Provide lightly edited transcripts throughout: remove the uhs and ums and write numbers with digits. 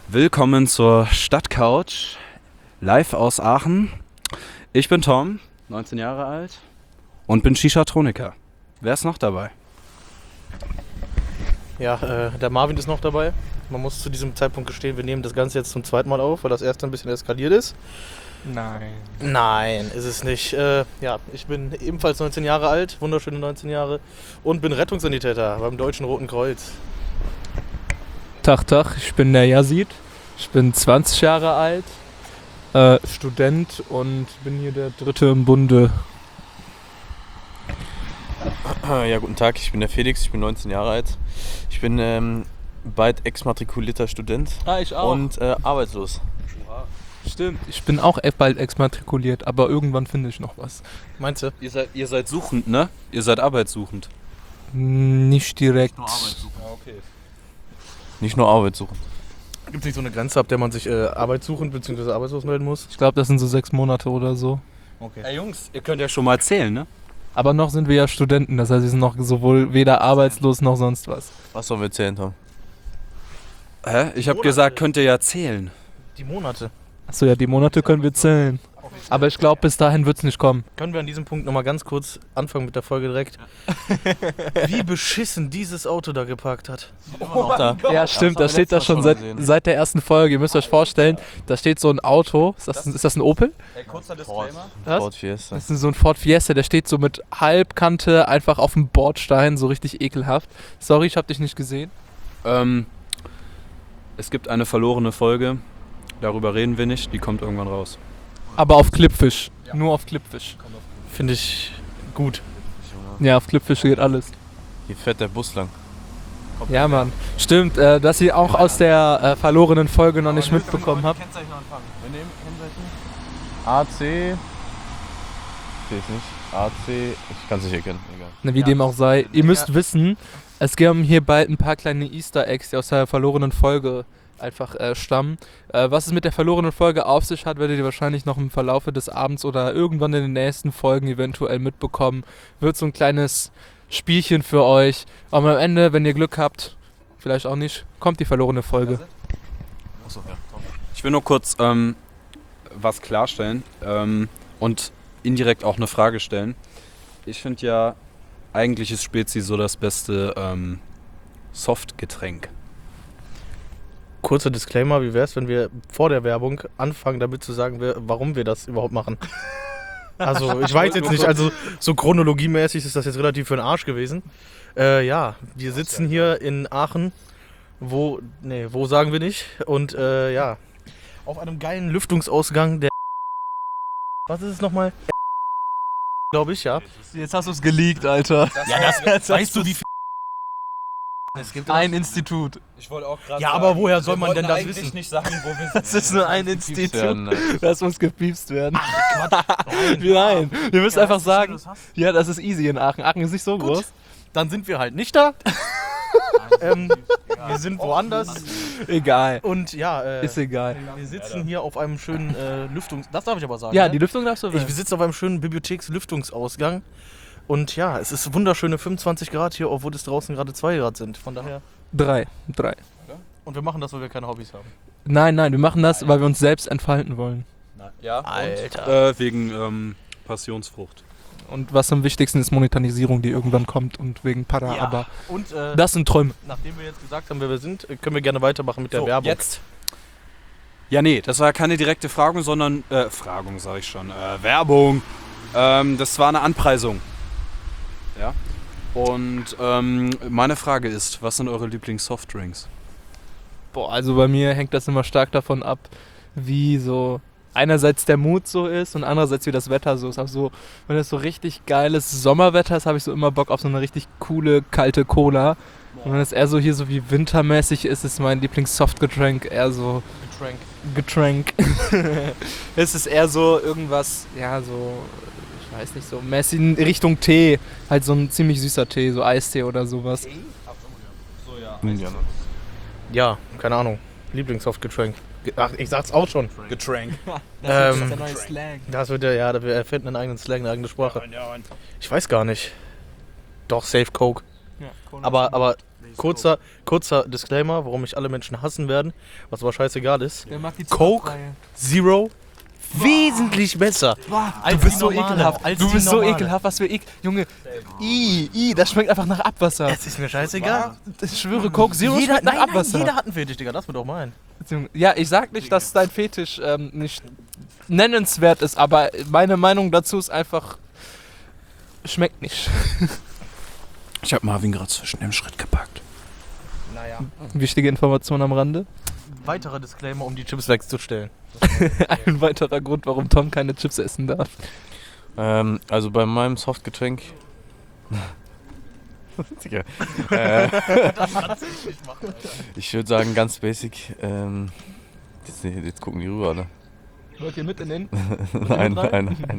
Willkommen zur Stadtcouch, live aus Aachen. Ich bin Tom, 19 Jahre alt und bin Shisha-Troniker. Wer ist noch dabei? Ja, der Marvin ist noch dabei. Man muss zu diesem Zeitpunkt gestehen, wir nehmen das Ganze jetzt zum zweiten Mal auf, weil das erste ein bisschen eskaliert ist. Nein, ist es nicht. Ja, ich bin ebenfalls 19 Jahre alt, wunderschöne 19 Jahre und bin Rettungssanitäter beim Deutschen Roten Kreuz. Tag, ich bin der Yazid. Ich bin 20 Jahre alt, Student und bin hier der Dritte im Bunde. Ja, guten Tag, ich bin der Felix, ich bin 19 Jahre alt. Ich bin bald exmatrikulierter Student Ich auch. und arbeitslos. Stimmt, ich bin auch bald exmatrikuliert, aber irgendwann finde ich noch was. Meinst du? Ihr seid suchend, ne? Ihr seid arbeitssuchend. Nicht direkt. Okay. Nicht nur Arbeit suchen. Gibt es nicht so eine Grenze, ab der man sich arbeitssuchend bzw. arbeitslos melden muss? Ich glaube, das sind so 6 Monate oder so. Okay. Ey Jungs, ihr könnt ja schon mal zählen, ne? Aber noch sind wir ja Studenten, das heißt, wir sind noch sowohl weder arbeitslos noch sonst was. Was sollen wir erzählen, Tom? Hä? Ich habe Monate. gesagt, könnt ihr ja zählen. Die Monate. Achso, ja, die Monate können wir zählen. Aber ich glaube, bis dahin wird es nicht kommen. Können wir an diesem Punkt nochmal ganz kurz anfangen mit der Folge direkt? Wie beschissen dieses Auto da geparkt hat. Ja, stimmt, das steht da schon seit der ersten Folge. Ihr müsst euch vorstellen, da steht so ein Auto. Ist das ein Opel? Ey, kurzer Disclaimer. Was? Ford Fiesta. Das ist so ein Ford Fiesta, der steht so mit Halbkante einfach auf dem Bordstein, so richtig ekelhaft. Sorry, ich hab dich nicht gesehen. Es gibt eine verlorene Folge, darüber reden wir nicht, die kommt irgendwann raus. Aber auf Clipfish. Nur auf Clipfish. Finde ich gut. Ja, auf Clipfish geht alles. Hier fährt der Bus lang. Ja, Mann. Stimmt, dass ihr auch aus der verlorenen Folge noch nicht mitbekommen habt. Kennzeichen anfangen. Wir nehmen Kennzeichen. AC. Ich nicht. AC. Ich kann es nicht erkennen. Egal. Na, wie dem auch sei. Ihr müsst wissen, es gibt hier bald ein paar kleine Easter Eggs, die aus der verlorenen Folge einfach stammen. Was es mit der verlorenen Folge auf sich hat, werdet ihr wahrscheinlich noch im Verlaufe des Abends oder irgendwann in den nächsten Folgen eventuell mitbekommen. Wird so ein kleines Spielchen für euch. Aber am Ende, wenn ihr Glück habt, vielleicht auch nicht, kommt die verlorene Folge. Achso, ja. Tom. Ich will nur kurz was klarstellen und indirekt auch eine Frage stellen. Ich finde ja, eigentlich ist Spezi so das beste Softgetränk. Kurzer Disclaimer, wie wäre es, wenn wir vor der Werbung anfangen, damit zu sagen, warum wir das überhaupt machen? Also, ich weiß jetzt nicht, also so chronologiemäßig ist das jetzt relativ für den Arsch gewesen. Ja, wir sitzen hier in Aachen, wo sagen wir nicht, und ja, auf einem geilen Lüftungsausgang der... Was ist es nochmal? Glaube ich, ja. Jetzt hast du es geleakt, Alter. Ja, das weißt du, wie viel... Es gibt Ein Institut. Ich wollte auch gerade Ja, aber woher soll man denn das wissen? nicht sagen, wo wir Das ist nur ein Institut. werden, ne? Das muss gepiepst werden. Nein, wir müssen einfach sagen, ja, das ist easy in Aachen. Aachen ist nicht so groß. Dann sind wir halt nicht da. Wir sind woanders. Egal. Und ja, Ist egal. wir sitzen hier auf einem schönen Das darf ich aber sagen. Ja, ne? die Lüftung darfst du Wir wählen. sitzen auf einem schönen Bibliothekslüftungsausgang. Und ja, es ist wunderschöne 25 Grad hier, obwohl es draußen gerade 2 Grad sind. Von daher. 3. Und wir machen das, weil wir keine Hobbys haben. Nein, wir machen das, weil wir uns selbst entfalten wollen. Ja, Alter. wegen Passionsfrucht. Und was am wichtigsten ist Monetarisierung, die irgendwann kommt und wegen Para, aber Und das sind Träume. nachdem wir jetzt gesagt haben, wer wir sind, können wir gerne weitermachen mit der Werbung. Jetzt. Ja, nee, das war keine direkte Fragung, sondern Fragung sage ich schon. Werbung. Das war eine Anpreisung. Ja. Und meine Frage ist, was sind eure Lieblings-Softdrinks? Boah, also bei mir hängt das immer stark davon ab, wie so einerseits der Mut so ist und andererseits wie das Wetter so ist. Auch so, wenn es so richtig geiles Sommerwetter ist, habe ich so immer Bock auf so eine richtig coole, kalte Cola. Und wenn es eher so hier so wie wintermäßig ist, ist mein Lieblings-Softgetränk eher so Getränk. Es ist eher so irgendwas, ja, so, ich weiß nicht, so mäßig in Richtung Tee. Halt so ein ziemlich süßer Tee, so Eistee oder sowas. Ja, keine Ahnung. Lieblingssoftgetränk. Ach, ich sag's auch schon. Getränk. Das ist der neue Slang. Das wird ja, wir erfinden einen eigenen Slang, eine eigene Sprache. Ich weiß gar nicht. Doch, Safe Coke. Ja, Aber kurzer Disclaimer, warum mich alle Menschen hassen werden, was aber scheißegal ist. Wer mag die Coke Zero wesentlich besser. Du bist so ekelhaft. Du bist so ekelhaft, was für Junge. Das schmeckt einfach nach Abwasser. Es ist mir scheißegal. Ich schwöre, Coke Zero schmeckt nach Abwasser. Jeder hat einen Fetisch, Digga, lass mir doch meinen. Ja, ich sag nicht, dass dein Fetisch nicht nennenswert ist, aber meine Meinung dazu ist einfach, schmeckt nicht. Ich habe Marvin gerade zwischen dem Schritt gepackt. Naja. Wichtige Information am Rande. Weiterer Disclaimer, um die Chips wegzustellen. Ein weiterer Grund, warum Tom keine Chips essen darf. Also bei meinem Softgetränk. Digga. Ich würde sagen, ganz basic. Jetzt gucken die rüber, ne? Wollt ihr mit in den? Nein.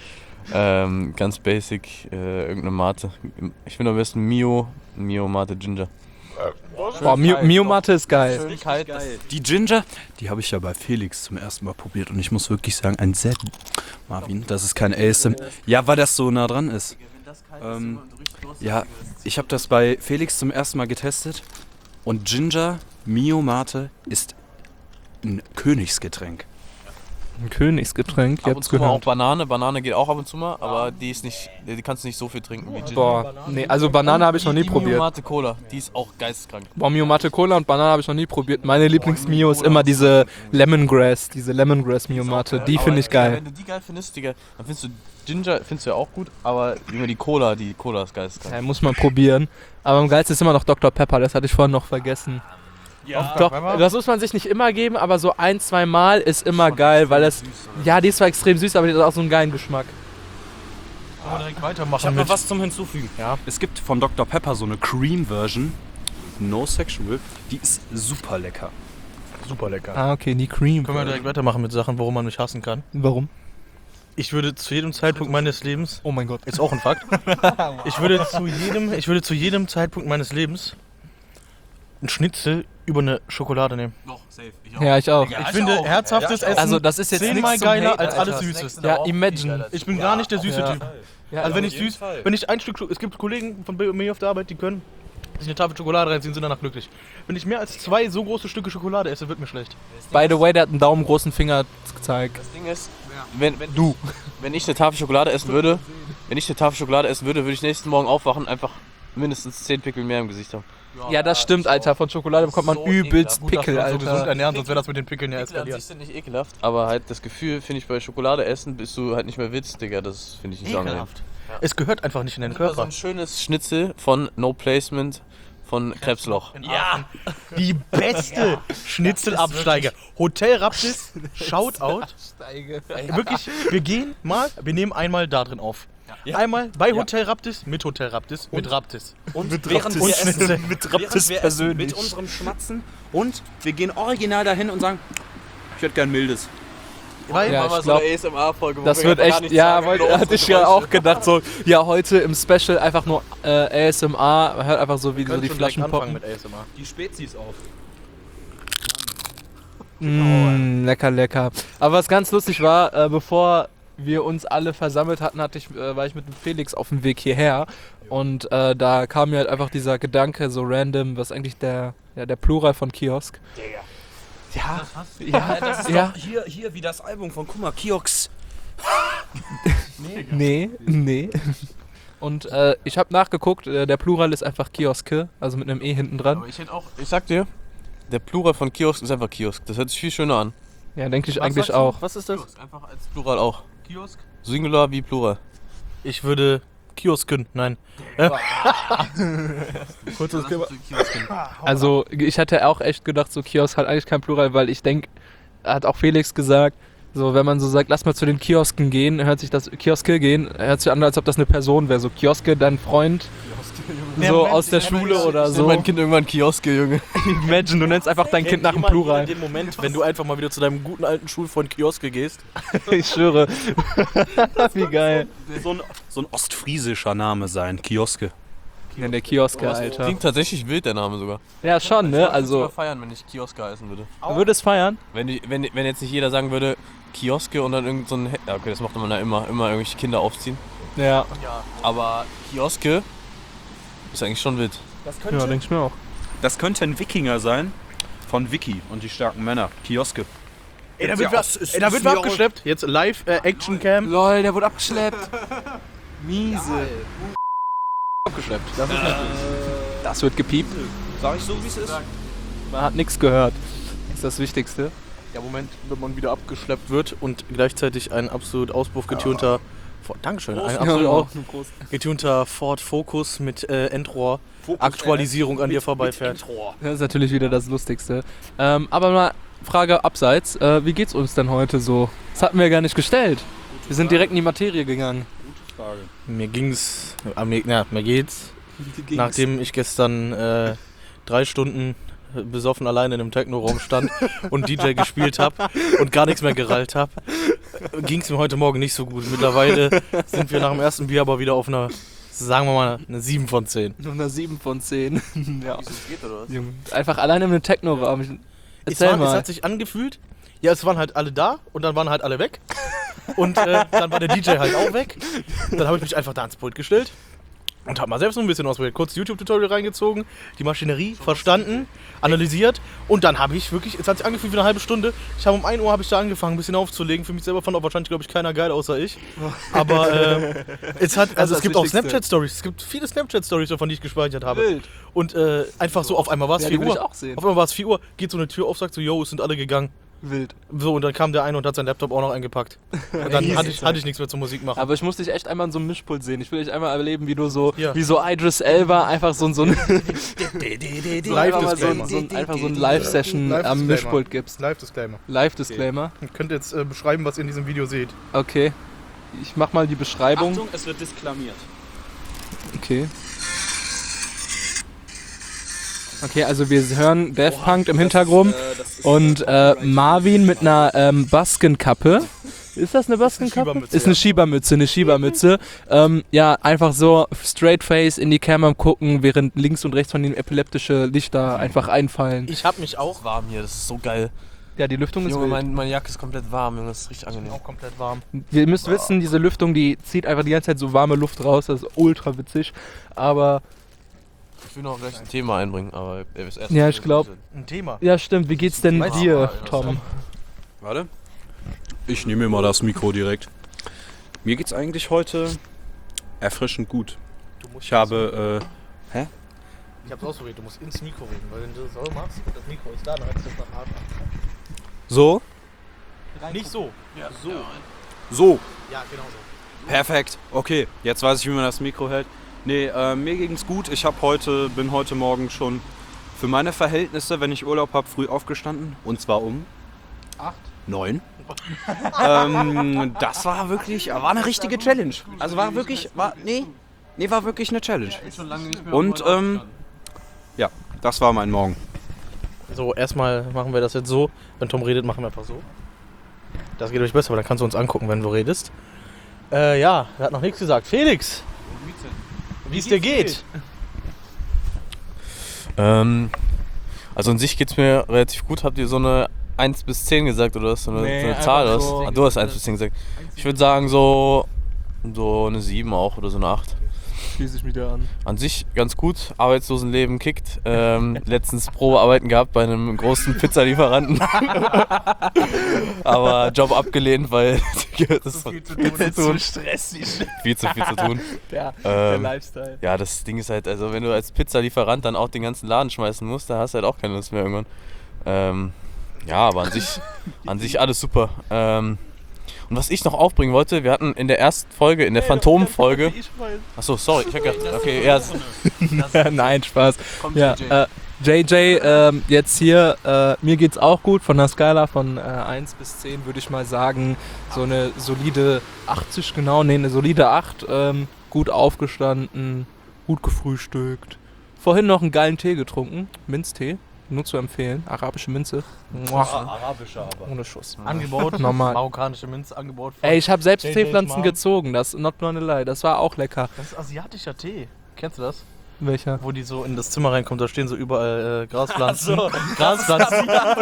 Ganz basic, irgendeine Mate. Ich finde am besten Mio Mate Ginger. Boah, Mio Mate ist geil. Schön kalt. Die Ginger, die habe ich ja bei Felix zum ersten Mal probiert und ich muss wirklich sagen, ein sehr... Marvin, das ist kein ASM. Ja, weil das so nah dran ist. Ja, ich habe das bei Felix zum ersten Mal getestet und Ginger Mio Mate ist ein Königsgetränk. Ein Königsgetränk, Ab und zu mal auch Banane. Banane geht auch ab und zu mal, aber die kannst du nicht so viel trinken wie Ginger. Boah, nee, also Banane habe ich noch nie Die probiert. Mio Mate Cola, die ist auch geisteskrank. Boah, Mio Mate Cola und Banane habe ich noch nie probiert. Meine Lieblings-Mio ist immer diese Lemongrass Mio Mate. Die finde ich geil. Wenn du die geil findest, Digga, dann findest du Ginger ja auch gut, aber immer die Cola ist geisteskrank. Ja, muss man probieren. Aber am geilsten ist immer noch Dr. Pepper, das hatte ich vorhin noch vergessen. Ja, Doch, das muss man sich nicht immer geben, aber so 1-2 Mal ist immer geil, weil es... Ja, die ist zwar extrem süß, aber die hat auch so einen geilen Geschmack. Können wir direkt weitermachen Ich habe noch mit... was zum Hinzufügen. Ja. Es gibt von Dr. Pepper so eine Cream-Version, no sexual, die ist super lecker. Super lecker. Ah, okay, die Cream. Können wir direkt weitermachen mit Sachen, worum man mich hassen kann. Warum? Ich würde zu jedem Zeitpunkt meines Lebens... Oh mein Gott. Ist auch ein Fakt. Ich würde zu jedem Zeitpunkt meines Lebens ein Schnitzel über eine Schokolade nehmen. Doch, safe. Ja, ich auch. Ich finde herzhaftes Essen Also das ist jetzt 10-mal nichts zum geiler Haten, als alles Alter. Süßes. Ja, imagine. Ich bin gar nicht der süße Ja. Typ. Ja, Also wenn ich ein Stück, es gibt Kollegen von mir auf der Arbeit, die können sich eine Tafel Schokolade reinziehen, sind danach glücklich. Wenn ich mehr als 2 so große Stücke Schokolade esse, wird mir schlecht. By the way, der hat einen daumengroßen Finger gezeigt. Das Ding ist, wenn ich eine Tafel Schokolade essen würde, würde ich nächsten Morgen aufwachen, einfach mindestens 10 Pickel mehr im Gesicht haben. Ja, das stimmt, Alter. Von Schokolade bekommt man So übelst ekelhaft. Pickel, So gesund Alter. ernähren, sonst wäre das mit den Pickeln ja Pickel an sich eskaliert. sind nicht ekelhaft, aber halt das Gefühl, finde ich, bei Schokolade essen bist du halt nicht mehr Witz, Digga. Das finde ich nicht so angenehm. Es gehört einfach nicht in den So Körper. ein schönes Schnitzel von No Placement von Krebsloch. Ja, die beste Schnitzelabsteiger. Hotel Raptis, Shoutout. Wirklich, wir nehmen einmal da drin auf. Einmal bei Hotel Raptis, mit Hotel Raptis, mit Raptis. Und Mit während Raptis. wir essen, Schnitzel. mit Raptis persönlich. Mit unserem Schmatzen und wir gehen original dahin und sagen, ich hätte gern mildes. Weil, Ja, ich glaub, ASMR-Folge. Das wird echt, ja, hatte ich ja auch gedacht, so, ja, heute im Special einfach nur ASMR, man hört einfach so, wie so die Flaschen poppen. mit ASMR. Die Spezies auf. Lecker, lecker. Aber was ganz lustig war, bevor wir uns alle versammelt hatten, war ich mit dem Felix auf dem Weg hierher und da kam mir halt einfach dieser Gedanke so random, was eigentlich der Plural von Kiosk. Ja, Das ist ja. doch hier wie das Album von Kummer, Kiox. Nee. Und ich habe nachgeguckt, der Plural ist einfach Kioske, also mit einem E hinten dran. Aber ich sag dir, der Plural von Kiosk ist einfach Kiosk. Das hört sich viel schöner an. Ja, denke ich eigentlich auch. Was ist das? Einfach als Plural auch. Kiosk? Singular wie Plural. Ich würde Kiosken, nein. Kurzes Also ich hatte auch echt gedacht, so Kiosk hat eigentlich kein Plural, weil ich denke, hat auch Felix gesagt, so wenn man so sagt, lass mal zu den Kiosken gehen, hört sich an, als ob das eine Person wäre. So Kioske, dein Freund, so aus der Schule oder so. Mein Kind irgendwann Kioske, Junge. Imagine, du nennst einfach dein Kind nach dem Plural. In dem Moment, wenn du einfach mal wieder zu deinem guten alten Schulfreund Kioske gehst. Ich schwöre. Wie geil. So ein ostfriesischer Name sein, Kioske. Ja, der Kioske, Alter. Klingt tatsächlich wild, der Name sogar. Ja, schon, ne? Ich würde Also, feiern, wenn ich Kioske heißen würde. du würdest feiern? Wenn jetzt nicht jeder sagen würde, Kioske und dann irgend so ein... Ja, okay, das macht man ja immer irgendwelche Kinder aufziehen. Ja. Aber Kioske ist eigentlich schon wild. Das Ja, denke ich mir auch. Das könnte ein Wikinger sein. Von Vicky und die starken Männer. Kioske. Ey, da wird wir abgeschleppt. Jetzt live Action-Cam. Lol, der wurde abgeschleppt. Miese. Abgeschleppt. Das wird gepiept. Sag ich so, wie es ist? Man hat nichts gehört. Das ist das Wichtigste. Ja, Moment, wenn man wieder abgeschleppt wird und gleichzeitig ein absolut auspuffgetunter Dankeschön, ein absolut getunter Ford Focus mit Endrohr Aktualisierung an dir vorbeifährt. Das ist natürlich wieder das Lustigste. Aber mal Frage abseits. Wie geht's uns denn heute so? Das hatten wir gar nicht gestellt. Wir sind direkt in die Materie gegangen. Gute Frage. Mir geht's. Nachdem ich gestern 3 Stunden besoffen alleine in einem Techno-Raum stand und DJ gespielt habe und gar nichts mehr gerallt habe, ging es mir heute Morgen nicht so gut. Mittlerweile sind wir nach dem ersten Bier aber wieder auf einer, sagen wir mal, eine 7 von 10. Nur eine 7 von 10. Ja. Wie es geht, oder was? Junge, einfach alleine in einem Techno-Raum. Es hat sich angefühlt, ja, es waren halt alle da und dann waren halt alle weg. Und dann war der DJ halt auch weg. Dann habe ich mich einfach da ans Pult gestellt und habe mal selbst so ein bisschen ausprobiert. Kurz YouTube-Tutorial reingezogen, die Maschinerie verstanden, analysiert und dann habe ich wirklich, es hat sich angefühlt wie eine halbe Stunde. Ich habe um 1 Uhr habe ich da angefangen, ein bisschen aufzulegen. Für mich selber fand auch wahrscheinlich, glaube ich, keiner geil außer ich. Aber es gibt auch Snapchat-Stories. Es gibt viele Snapchat-Stories davon, die ich gespeichert habe. Wild. Und einfach so, auf einmal war es 4 Uhr. Auf einmal war es 4 Uhr, geht so eine Tür auf, sagt so, yo, es sind alle gegangen. Wild. So, und dann kam der eine und hat seinen Laptop auch noch eingepackt. Und dann hatte ich nichts mehr zur Musik machen. Aber ich muss dich echt einmal in so einem Mischpult sehen. Ich will dich einmal erleben, wie du so, wie so Idris Elba einfach so ein Live-Session am Mischpult gibst. Live-Disclaimer. Live-Disclaimer. Ihr könnt jetzt beschreiben, was ihr in diesem Video seht. Okay. Ich mach mal die Beschreibung. Achtung, es wird disklamiert. Okay. Okay, also wir hören Daft Punk im Hintergrund und Marvin mit einer Baskenkappe. Ist das eine Baskenkappe? Ist eine Schiebermütze. Ja, einfach so straight face in die Kamera gucken, während links und rechts von ihm epileptische Lichter einfach einfallen. Ich hab mich auch Warm hier, das ist so geil. Ja, die Lüftung ist Junge, wild. meine Jacke ist komplett warm, Junge, das ist richtig angenehm. auch komplett warm. Ihr müsst wissen, diese Lüftung, die zieht einfach die ganze Zeit so warme Luft raus. Das ist ultra witzig. Aber Ich will noch gleich ein Thema einbringen, aber erst ja, ich glaube. Ein Thema. Ja, stimmt. Wie geht's denn dir, Tom? Warte. Ich nehme mir mal das Mikro direkt. Mir geht's eigentlich heute erfrischend gut. Ich habe, Ich hab's ausprobiert, du musst ins Mikro reden, weil wenn du das so machst, das Mikro ist da, dann hört sich das nach Arsch an. so? Nicht so. Ja. So. So. Ja, genau so. Perfekt. Okay, jetzt weiß ich, wie man das Mikro hält. Nee, mir ging's gut. Ich bin heute Morgen schon für meine Verhältnisse, wenn ich Urlaub habe, früh aufgestanden. Und zwar um 9. Das war eine richtige Challenge. Also war wirklich eine Challenge. Und ja, das war mein Morgen. So, erstmal machen wir das jetzt so. Wenn Tom redet, machen wir einfach so. Das geht euch besser, aber dann kannst du uns angucken, wenn du redest. Ja, er hat noch nichts gesagt. Felix! Wie es dir geht? Also an sich geht's mir relativ gut. Habt ihr so eine 1 bis 10 gesagt oder was? So eine Zahl oder was? so- Ah, du hast 1 bis 10 gesagt. Ich würde sagen so eine 7 auch oder so eine 8. Schließe ich mich dir an. An sich ganz gut, Arbeitslosenleben kickt. Letztens Probearbeiten gehabt bei einem großen Pizzalieferanten. Aber Job abgelehnt, weil das ist Viel zu tun. Stressig. viel zu tun. Der Lifestyle. Ja, das Ding ist halt, also wenn du als Pizzalieferant dann auch den ganzen Laden schmeißen musst, da hast du halt auch keine Lust mehr irgendwann. Ja, aber an sich alles super. Und was ich noch aufbringen wollte, wir hatten in der ersten Folge, in der Phantom-Folge. Achso, sorry, ich hab gedacht, okay, ja. Nein, Spaß. Ja, JJ, jetzt hier, mir geht's auch gut. Von der Skala von 1 bis 10 würde ich mal sagen, so eine solide 80 genau, eine solide 8. Gut aufgestanden, gut gefrühstückt. Vorhin noch einen geilen Tee getrunken, Minztee. Nur zu empfehlen, arabische Minze. Arabischer aber. Ohne Schuss. Angebaut, Normal. marokkanische Minze angebaut. Von Ey, ich habe selbst JJ's Teepflanzen Mom. gezogen, das not gonna lie, das war auch lecker. Das ist asiatischer Tee. Kennst du das? Welcher? Wo die so in das Zimmer reinkommen, da stehen so überall Graspflanzen. Graspflanzen.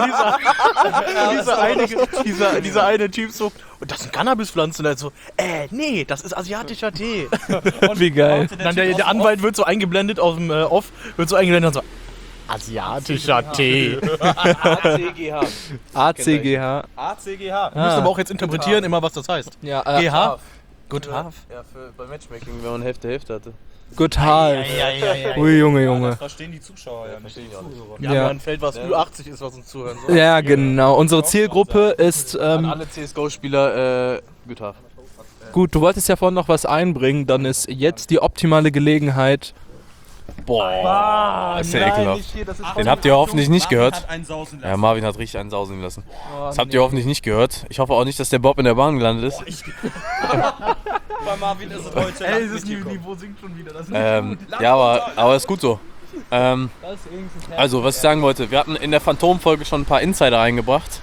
Und dieser eine Typ so, und das sind Cannabispflanzen. Und er so, nee, das ist asiatischer Tee. Wie geil. Und dann der Anwalt wird so eingeblendet aus dem Off, wird so eingeblendet und so, Asiatischer Tee. ACGH. ACGH. ACGH. Wir müssen aber auch jetzt interpretieren, immer was das heißt. Ja, GH? Good half. Ja, bei Matchmaking, wenn man Hälfte hatte. Good half. Ui, Junge. Das verstehen die Zuschauer ja nicht. Wir haben ja ein Feld, was Ü80 ist, was uns zuhören soll. Ja, genau. Unsere Zielgruppe ist... Alle CSGO-Spieler, good half. Gut, du wolltest ja vorhin noch was einbringen, dann ist jetzt die optimale Gelegenheit. Boah, ist ja ekelhaft. Den habt ihr hoffentlich nicht gehört. Ja, Marvin hat richtig einen sausen lassen. Das habt ihr hoffentlich nicht gehört. Ich hoffe auch nicht, dass der Bob in der Bahn gelandet ist. Bei Marvin ist es heute. Ey, dieses Niveau sinkt schon wieder. Das ist Ja, aber ist gut so. Also, was ich sagen wollte, wir hatten in der Phantom-Folge schon ein paar Insider eingebracht.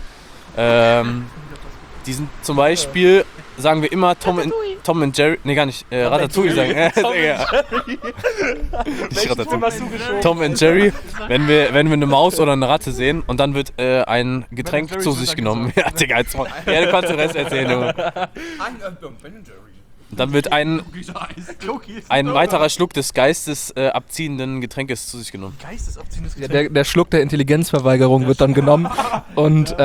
Die sind zum Beispiel, sagen wir immer, Tom and Jerry, nee gar nicht, Ratatouille sagen. Nicht Ratatouille. Tom and Jerry, wenn wir eine Maus oder eine Ratte sehen und dann wird ein Getränk zu sich genommen. Ja, Digga, jetzt mal. Ja, du kannst den Rest erzählen, Junge. Und dann wird ein weiterer Schluck des geistesabziehenden Getränkes zu sich genommen. geistesabziehendes Ja, Getränk. der Schluck der Intelligenzverweigerung wird dann genommen. Und,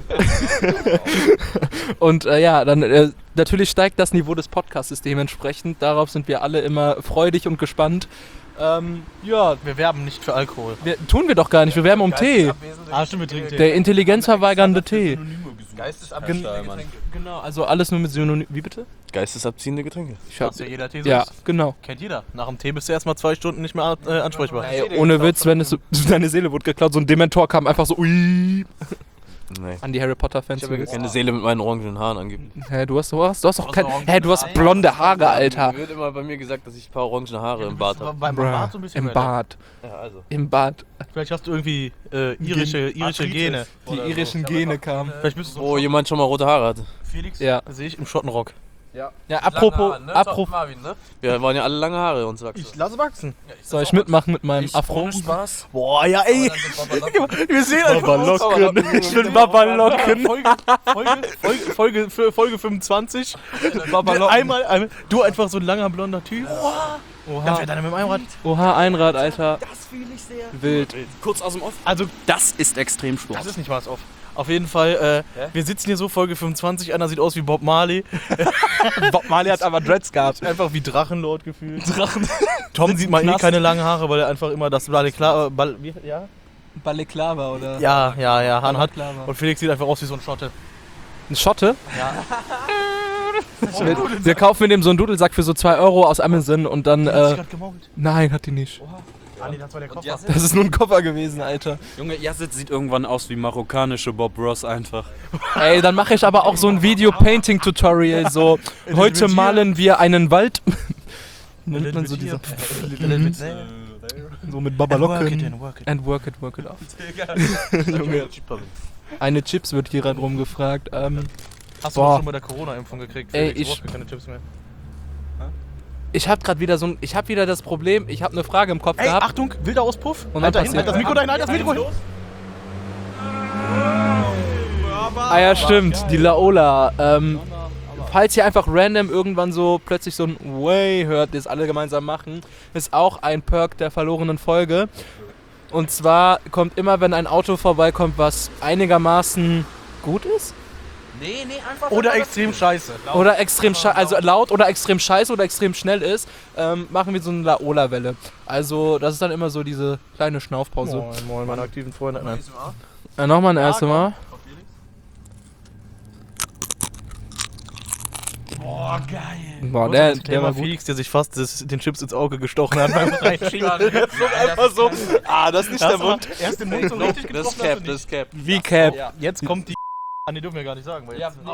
dann natürlich steigt das Niveau des Podcasts dementsprechend. Darauf sind wir alle immer freudig und gespannt. Wir werben nicht für Alkohol. Tun wir doch gar nicht, wir werben um Tee. Stimmt, wir trinken Tee. Der intelligenzverweigernde Tee. Geistesabziehende Getränke. Genau, also alles nur mit Synonym. Wie bitte? Geistesabziehende Getränke. Ich hab, Was ja jeder Tee so ja, ist. genau. Kennt jeder. Nach dem Tee bist du erstmal 2 Stunden nicht mehr ansprechbar. Ey, ohne Witz, wenn es so, deine Seele wurde geklaut, so ein Dementor kam einfach so ui, Nee. an die Harry Potter Fans. Ich habe keine Seele mit meinen orangenen Haaren angeblich. Hä, du hast doch kein. Hä, du hast blonde Haare, Alter. Wird immer bei mir gesagt, dass ich ein paar orangene Haare im Bart habe. Beim Bart so ein bisschen Im mehr. Bart. Ja, also. Im Bart. Vielleicht hast du irgendwie irische Gene. Die irischen Gene kamen. Vielleicht bist du so Wo jemand schon mal rote Haare hatte. Felix. Ja. Sehe ich im Schottenrock. Ja, apropos. Marvin, ne? Wir wollen ja alle lange Haare uns wachsen. Ich lasse wachsen. Soll ich mitmachen mit meinem Afro? Spaß. Boah, ja ey. Wir sehen einfach aus. Babalocken. Ich bin Babalocken. Folge 25. Einmal, du einfach so ein langer blonder Typ. Dann Oha. fährt einer mit dem Einrad. Oha, Einrad, Alter. Das fühle ich sehr. Wild. Kurz aus dem Off. Also, Das ist Extremsport. das ist nicht was auf. Auf jeden Fall, wir sitzen hier so, Folge 25, einer sieht aus wie Bob Marley. Bob Marley hat aber Dreads gehabt. Einfach wie Drachenlord gefühlt. Tom sieht mal keine langen Haare, weil er einfach immer das Balleklava, Balleklava, oder? ja, Hahn hat. Balleklava. Und Felix sieht einfach aus wie so ein Schotte. Ein Schotte? Ja. Wir kaufen mit dem so einen Dudelsack für so 2 Euro aus Amazon und dann. Hast du gerade gemault? Nein, hat die nicht. Ah, nee, das war der Koffer. Das ist nur ein Koffer gewesen, Alter. Junge, Yazid sieht irgendwann aus wie marokkanische Bob Ross einfach. Ey, dann mache ich aber auch so ein Video-Painting-Tutorial. So, heute malen wir einen Wald. Nimmt man so diese. So mit Babalocken. And work it off. Junge. Eine Chips wird hier gerade rumgefragt. Hast du Boah. auch schon bei der Corona-Impfung gekriegt? Ey, Felix? ich- Du brauchst keine Chips mehr. Ich habe gerade wieder ich habe wieder das Problem, ich habe eine Frage im Kopf Ey, gehabt. Achtung, wilder Auspuff. Und dann Halt dahin, passiert- halt das Mikro dahin, halt das Mikro hin. Ah ja, stimmt, die Laola. Falls ihr einfach random irgendwann so plötzlich so ein Way hört, das alle gemeinsam machen, ist auch ein Perk der verlorenen Folge. Und zwar kommt immer, wenn ein Auto vorbeikommt, was einigermaßen gut ist. Nee, einfach. Oder extrem scheiße. Oder extrem also laut oder extrem scheiße oder extrem schnell ist, machen wir so eine Laola-Welle. Also das ist dann immer so diese kleine Schnaufpause. Moin, meine aktiven Freunde. Nein. Nochmal ein erstes Mal. Boah, geil. Boah, der war gut. Felix, der sich fast den Chips ins Auge gestochen hat beim Reinschieben. Der flog einfach so. das ist nicht der Mund. Erst den Mund so richtig Das ist getroffen. Cap, das ist Cap. Wie Cap. Jetzt kommt die. Ah, nee, dürfen wir gar nicht sagen. Weil jetzt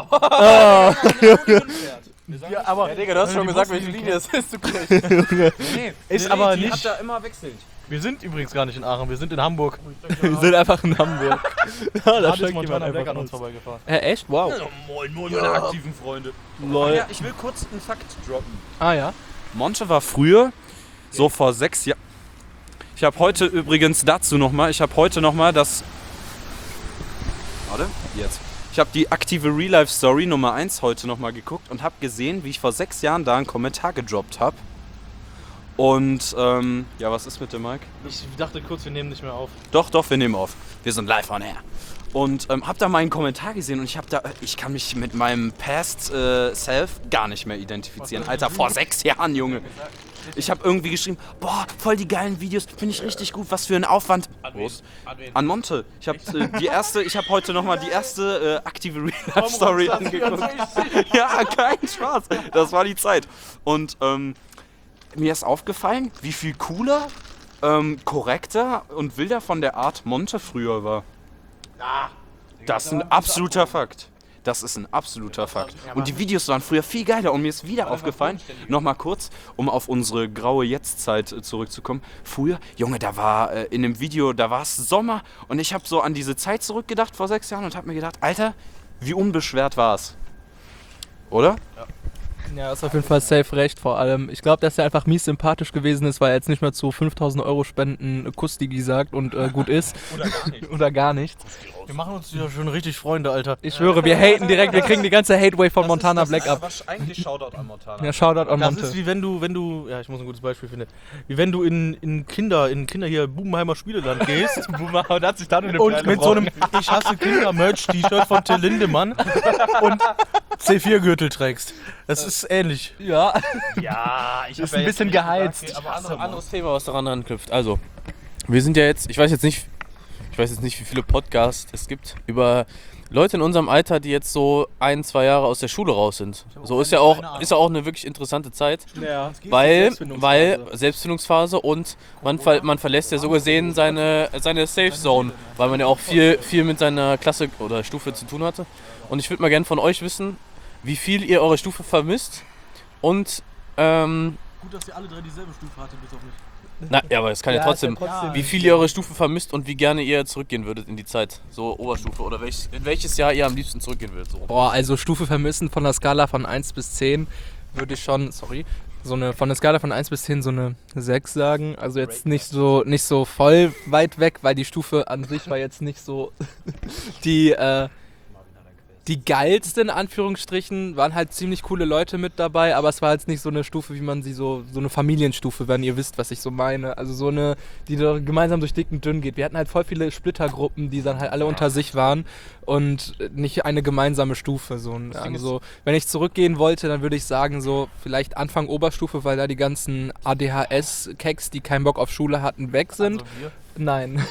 ja, aber Ja, Digga, du hast schon gesagt, welche Linie es ist. ist aber die nicht. hat da immer wechselt. Wir sind übrigens gar nicht in Aachen, wir sind in Hamburg. Wir sind einfach in Hamburg. Ja, da Da ist steigt Montana jemand Black an einfach uns aus. vorbeigefahren. Echt? Wow. Moin, meine aktiven Freunde. Lol. Ja, ich will kurz einen Fakt droppen. Ah ja. Monte war früher, so vor 6 Jahren. Ich habe heute übrigens dazu nochmal, das. Warte, jetzt. Ich habe die aktive Real-Life-Story Nummer 1 heute nochmal geguckt und habe gesehen, wie ich vor 6 Jahren da einen Kommentar gedroppt habe. Und, ja, was ist mit dem Mike? Ich dachte kurz, wir nehmen nicht mehr auf. Doch, wir nehmen auf. Wir sind live on air. Und hab da meinen Kommentar gesehen und ich kann mich mit meinem Past Self gar nicht mehr identifizieren. Alter, vor 6 Jahren, Junge. Ich habe irgendwie geschrieben, boah, voll die geilen Videos, finde ich richtig gut, was für ein Aufwand. An Monte. Ich habe heute nochmal die erste aktive Real-Life-Story angeguckt. Ja, kein Spaß. Das war die Zeit. Und mir ist aufgefallen, wie viel cooler, korrekter und wilder von der Art Monte früher war. Das ist ein absoluter Fakt. Das ist ein absoluter Fakt. Und die Videos waren früher viel geiler und mir ist wieder aufgefallen, nochmal kurz, um auf unsere graue Jetztzeit zurückzukommen. Früher, Junge, da war in dem Video, da war es Sommer und ich habe so an diese Zeit zurückgedacht vor 6 Jahren und habe mir gedacht, Alter, wie unbeschwert war es. Oder? Ja, ist auf jeden Fall safe recht, vor allem. Ich glaube, dass er einfach mies sympathisch gewesen ist, weil er jetzt nicht mehr zu 5.000 € Spenden Kustigi sagt und gut ist. Oder gar nichts. Wir machen uns ja schon richtig Freunde, Alter. Ich schwöre, wir haten direkt, wir kriegen die ganze Hate-Wave von Montana Black ab. Das ist eigentlich Shoutout an Montana. Ja, Shoutout an Das Monte. ist wie wenn du, ja, ich muss ein gutes Beispiel finden. Wie wenn du in Kinder hier Bubenheimer Spieleland gehst Und hat sich dann und mit so einem Ich hasse Kinder-Merch-T-Shirt von Till Lindemann und C4-Gürtel trägst. Das ist ähnlich. Ja, Ja, ich ist ein bisschen geheizt. Aber anderes Thema, was daran anknüpft. Also, wir sind ja jetzt, ich weiß jetzt nicht, wie viele Podcasts es gibt über Leute in unserem Alter, die jetzt so 1-2 Jahre aus der Schule raus sind. So ist ja auch eine wirklich interessante Zeit, Ja. weil Selbstfindungsphase und man verlässt ja so gesehen seine Safe Zone, weil man ja auch viel mit seiner Klasse oder Stufe zu tun hatte. Und ich würde mal gerne von euch wissen, wie viel ihr eure Stufe vermisst und Gut, dass ihr alle drei dieselbe Stufe hattet, bis auf mich. ja, aber es kann ja trotzdem, wie viel ihr eure Stufe vermisst und wie gerne ihr zurückgehen würdet in die Zeit, so Oberstufe oder in welches Jahr ihr am liebsten zurückgehen würdet. So. Boah, also Stufe vermissen von der Skala von 1 bis 10 würde ich schon, von der Skala von 1 bis 10 so eine 6 sagen. Also jetzt nicht so voll weit weg, weil die Stufe an sich war jetzt nicht so die geilste, in Anführungsstrichen, waren halt ziemlich coole Leute mit dabei, aber es war jetzt nicht so eine Stufe, wie man sie so eine Familienstufe, wenn ihr wisst, was ich so meine. Also so eine, die da gemeinsam durch dick und dünn geht. Wir hatten halt voll viele Splittergruppen, die dann halt alle unter sich waren und nicht eine gemeinsame Stufe. Also wenn ich zurückgehen wollte, dann würde ich sagen so vielleicht Anfang Oberstufe, weil da die ganzen ADHS-Keks, die keinen Bock auf Schule hatten, weg sind. Also wir? Nein.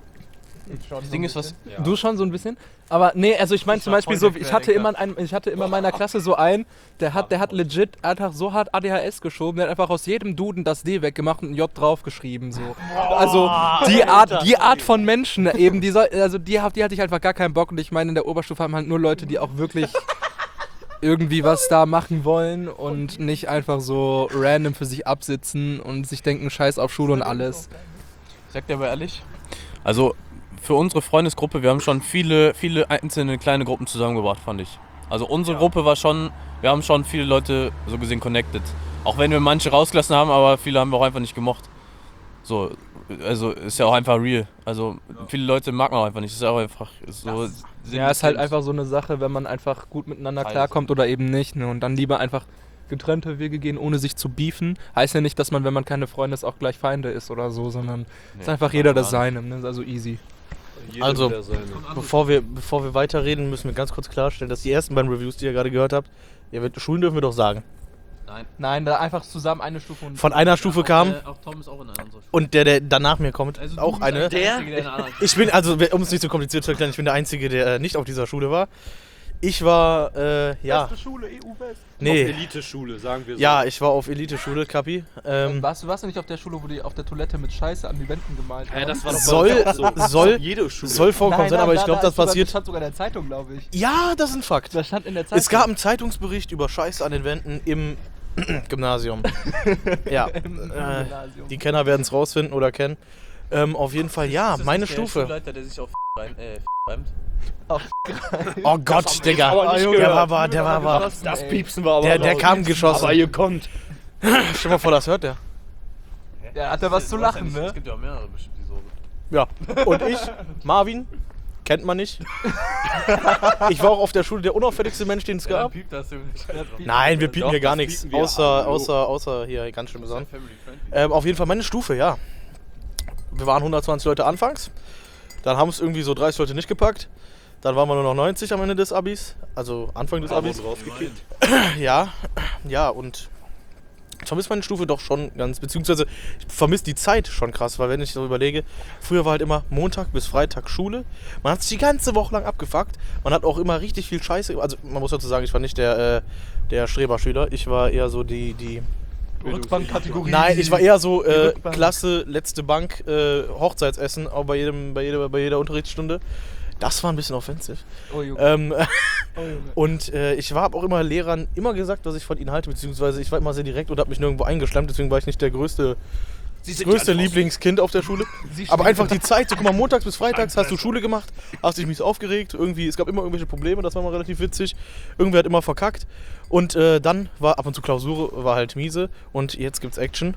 Das Ding ist, was... Du schon so ein bisschen? Aber nee, also ich meine zum Beispiel so, ich hatte immer in meiner Klasse so einen, der hat legit einfach so hart ADHS geschoben, der hat einfach aus jedem Duden das D weggemacht und ein J draufgeschrieben so. Also die Art von Menschen eben, die hatte ich einfach gar keinen Bock und ich meine in der Oberstufe haben halt nur Leute, die auch wirklich irgendwie was da machen wollen und nicht einfach so random für sich absitzen und sich denken, scheiß auf Schule und alles. Ich sag dir aber ehrlich, also für unsere Freundesgruppe, wir haben schon viele einzelne kleine Gruppen zusammengebracht, fand ich. Also unsere Gruppe war schon, wir haben schon viele Leute so gesehen connected. Auch wenn wir manche rausgelassen haben, aber viele haben wir auch einfach nicht gemocht. So, also ist ja auch einfach real. Also viele Leute mag man auch einfach nicht. Ist ja auch einfach so. Ja, ist halt einfach so eine Sache, wenn man einfach gut miteinander klarkommt oder eben nicht. Ne? Und dann lieber einfach getrennte Wege gehen, ohne sich zu beefen. Heißt ja nicht, dass man, wenn man keine Freunde ist, auch gleich Feinde ist oder so, sondern ist einfach jeder das Seine. Ne? Ist also easy. Also, bevor wir weiterreden, müssen wir ganz kurz klarstellen, dass die ersten beiden Reviews, die ihr gerade gehört habt, Schulen dürfen wir doch sagen. Nein, da einfach zusammen eine Stufe. Und Von einer Stufe kam Auch Tom ist auch in einer anderen Stufe. und der nach mir kommt, Also auch eine. Ich bin, also um es nicht so kompliziert zu erklären, ich bin der Einzige, der nicht auf dieser Schule war. Ich war, Beste Schule, EU-Best. Nee. Auf Elite-Schule, sagen wir so. Ja, ich war auf Elite-Schule, Kapi. warst du nicht auf der Schule, wo die auf der Toilette mit Scheiße an die Wänden gemalt haben? Ja, das war doch soll jede Schule. soll vorkommen sein, aber ich glaube, das passiert. Das stand sogar in der Zeitung, glaube ich. Ja, das ist ein Fakt. Das stand in der Zeitung. Es gab einen Zeitungsbericht über Scheiße an den Wänden im Gymnasium. Ja, die Kenner werden es rausfinden oder kennen. Auf jeden Fall, ja, meine Stufe. Schulleiter, der sich auf reimt. Oh Gott, Digga. Der war aber. Das piepsen wir aber Der kam geschossen. Aber ihr kommt. Stell mal vor, das hört der. Der hat ja was zu lachen, ne? Es gibt ja auch mehrere bestimmt, die so... Ja. Und ich, Marvin, kennt man nicht. Ich war auch auf der Schule der unauffälligste Mensch, den es gab. Nein, wir bieten hier gar nichts, außer hier ganz schlimme Sachen. Auf jeden Fall meine Stufe, ja. Wir waren 120 Leute anfangs, dann haben es irgendwie so 30 Leute nicht gepackt, dann waren wir nur noch 90 am Ende des Abis, also Anfang des Abis. Ja, und ich vermisse meine Stufe doch schon ganz, beziehungsweise ich vermisse die Zeit schon krass, weil wenn ich so überlege, früher war halt immer Montag bis Freitag Schule, man hat sich die ganze Woche lang abgefuckt, man hat auch immer richtig viel Scheiße, also man muss dazu sagen, ich war nicht der Streberschüler, ich war eher so die Rückbankkategorie. Nein, ich war eher so Klasse, letzte Bank, Hochzeitsessen, auch bei jeder Unterrichtsstunde. Das war ein bisschen offensiv. Oh, Junge. Und ich habe auch immer Lehrern immer gesagt, dass ich von ihnen halte, beziehungsweise ich war immer sehr direkt und habe mich nirgendwo eingeschlemmt, deswegen war ich nicht das größte Lieblingskind auf der Schule. Aber einfach die Zeit, so guck mal, montags bis freitags hast du Schule gemacht, hast dich mies aufgeregt, irgendwie, es gab immer irgendwelche Probleme, das war mal relativ witzig. Irgendwer hat immer verkackt. Und dann war ab und zu Klausur, war halt miese und jetzt gibt's Action.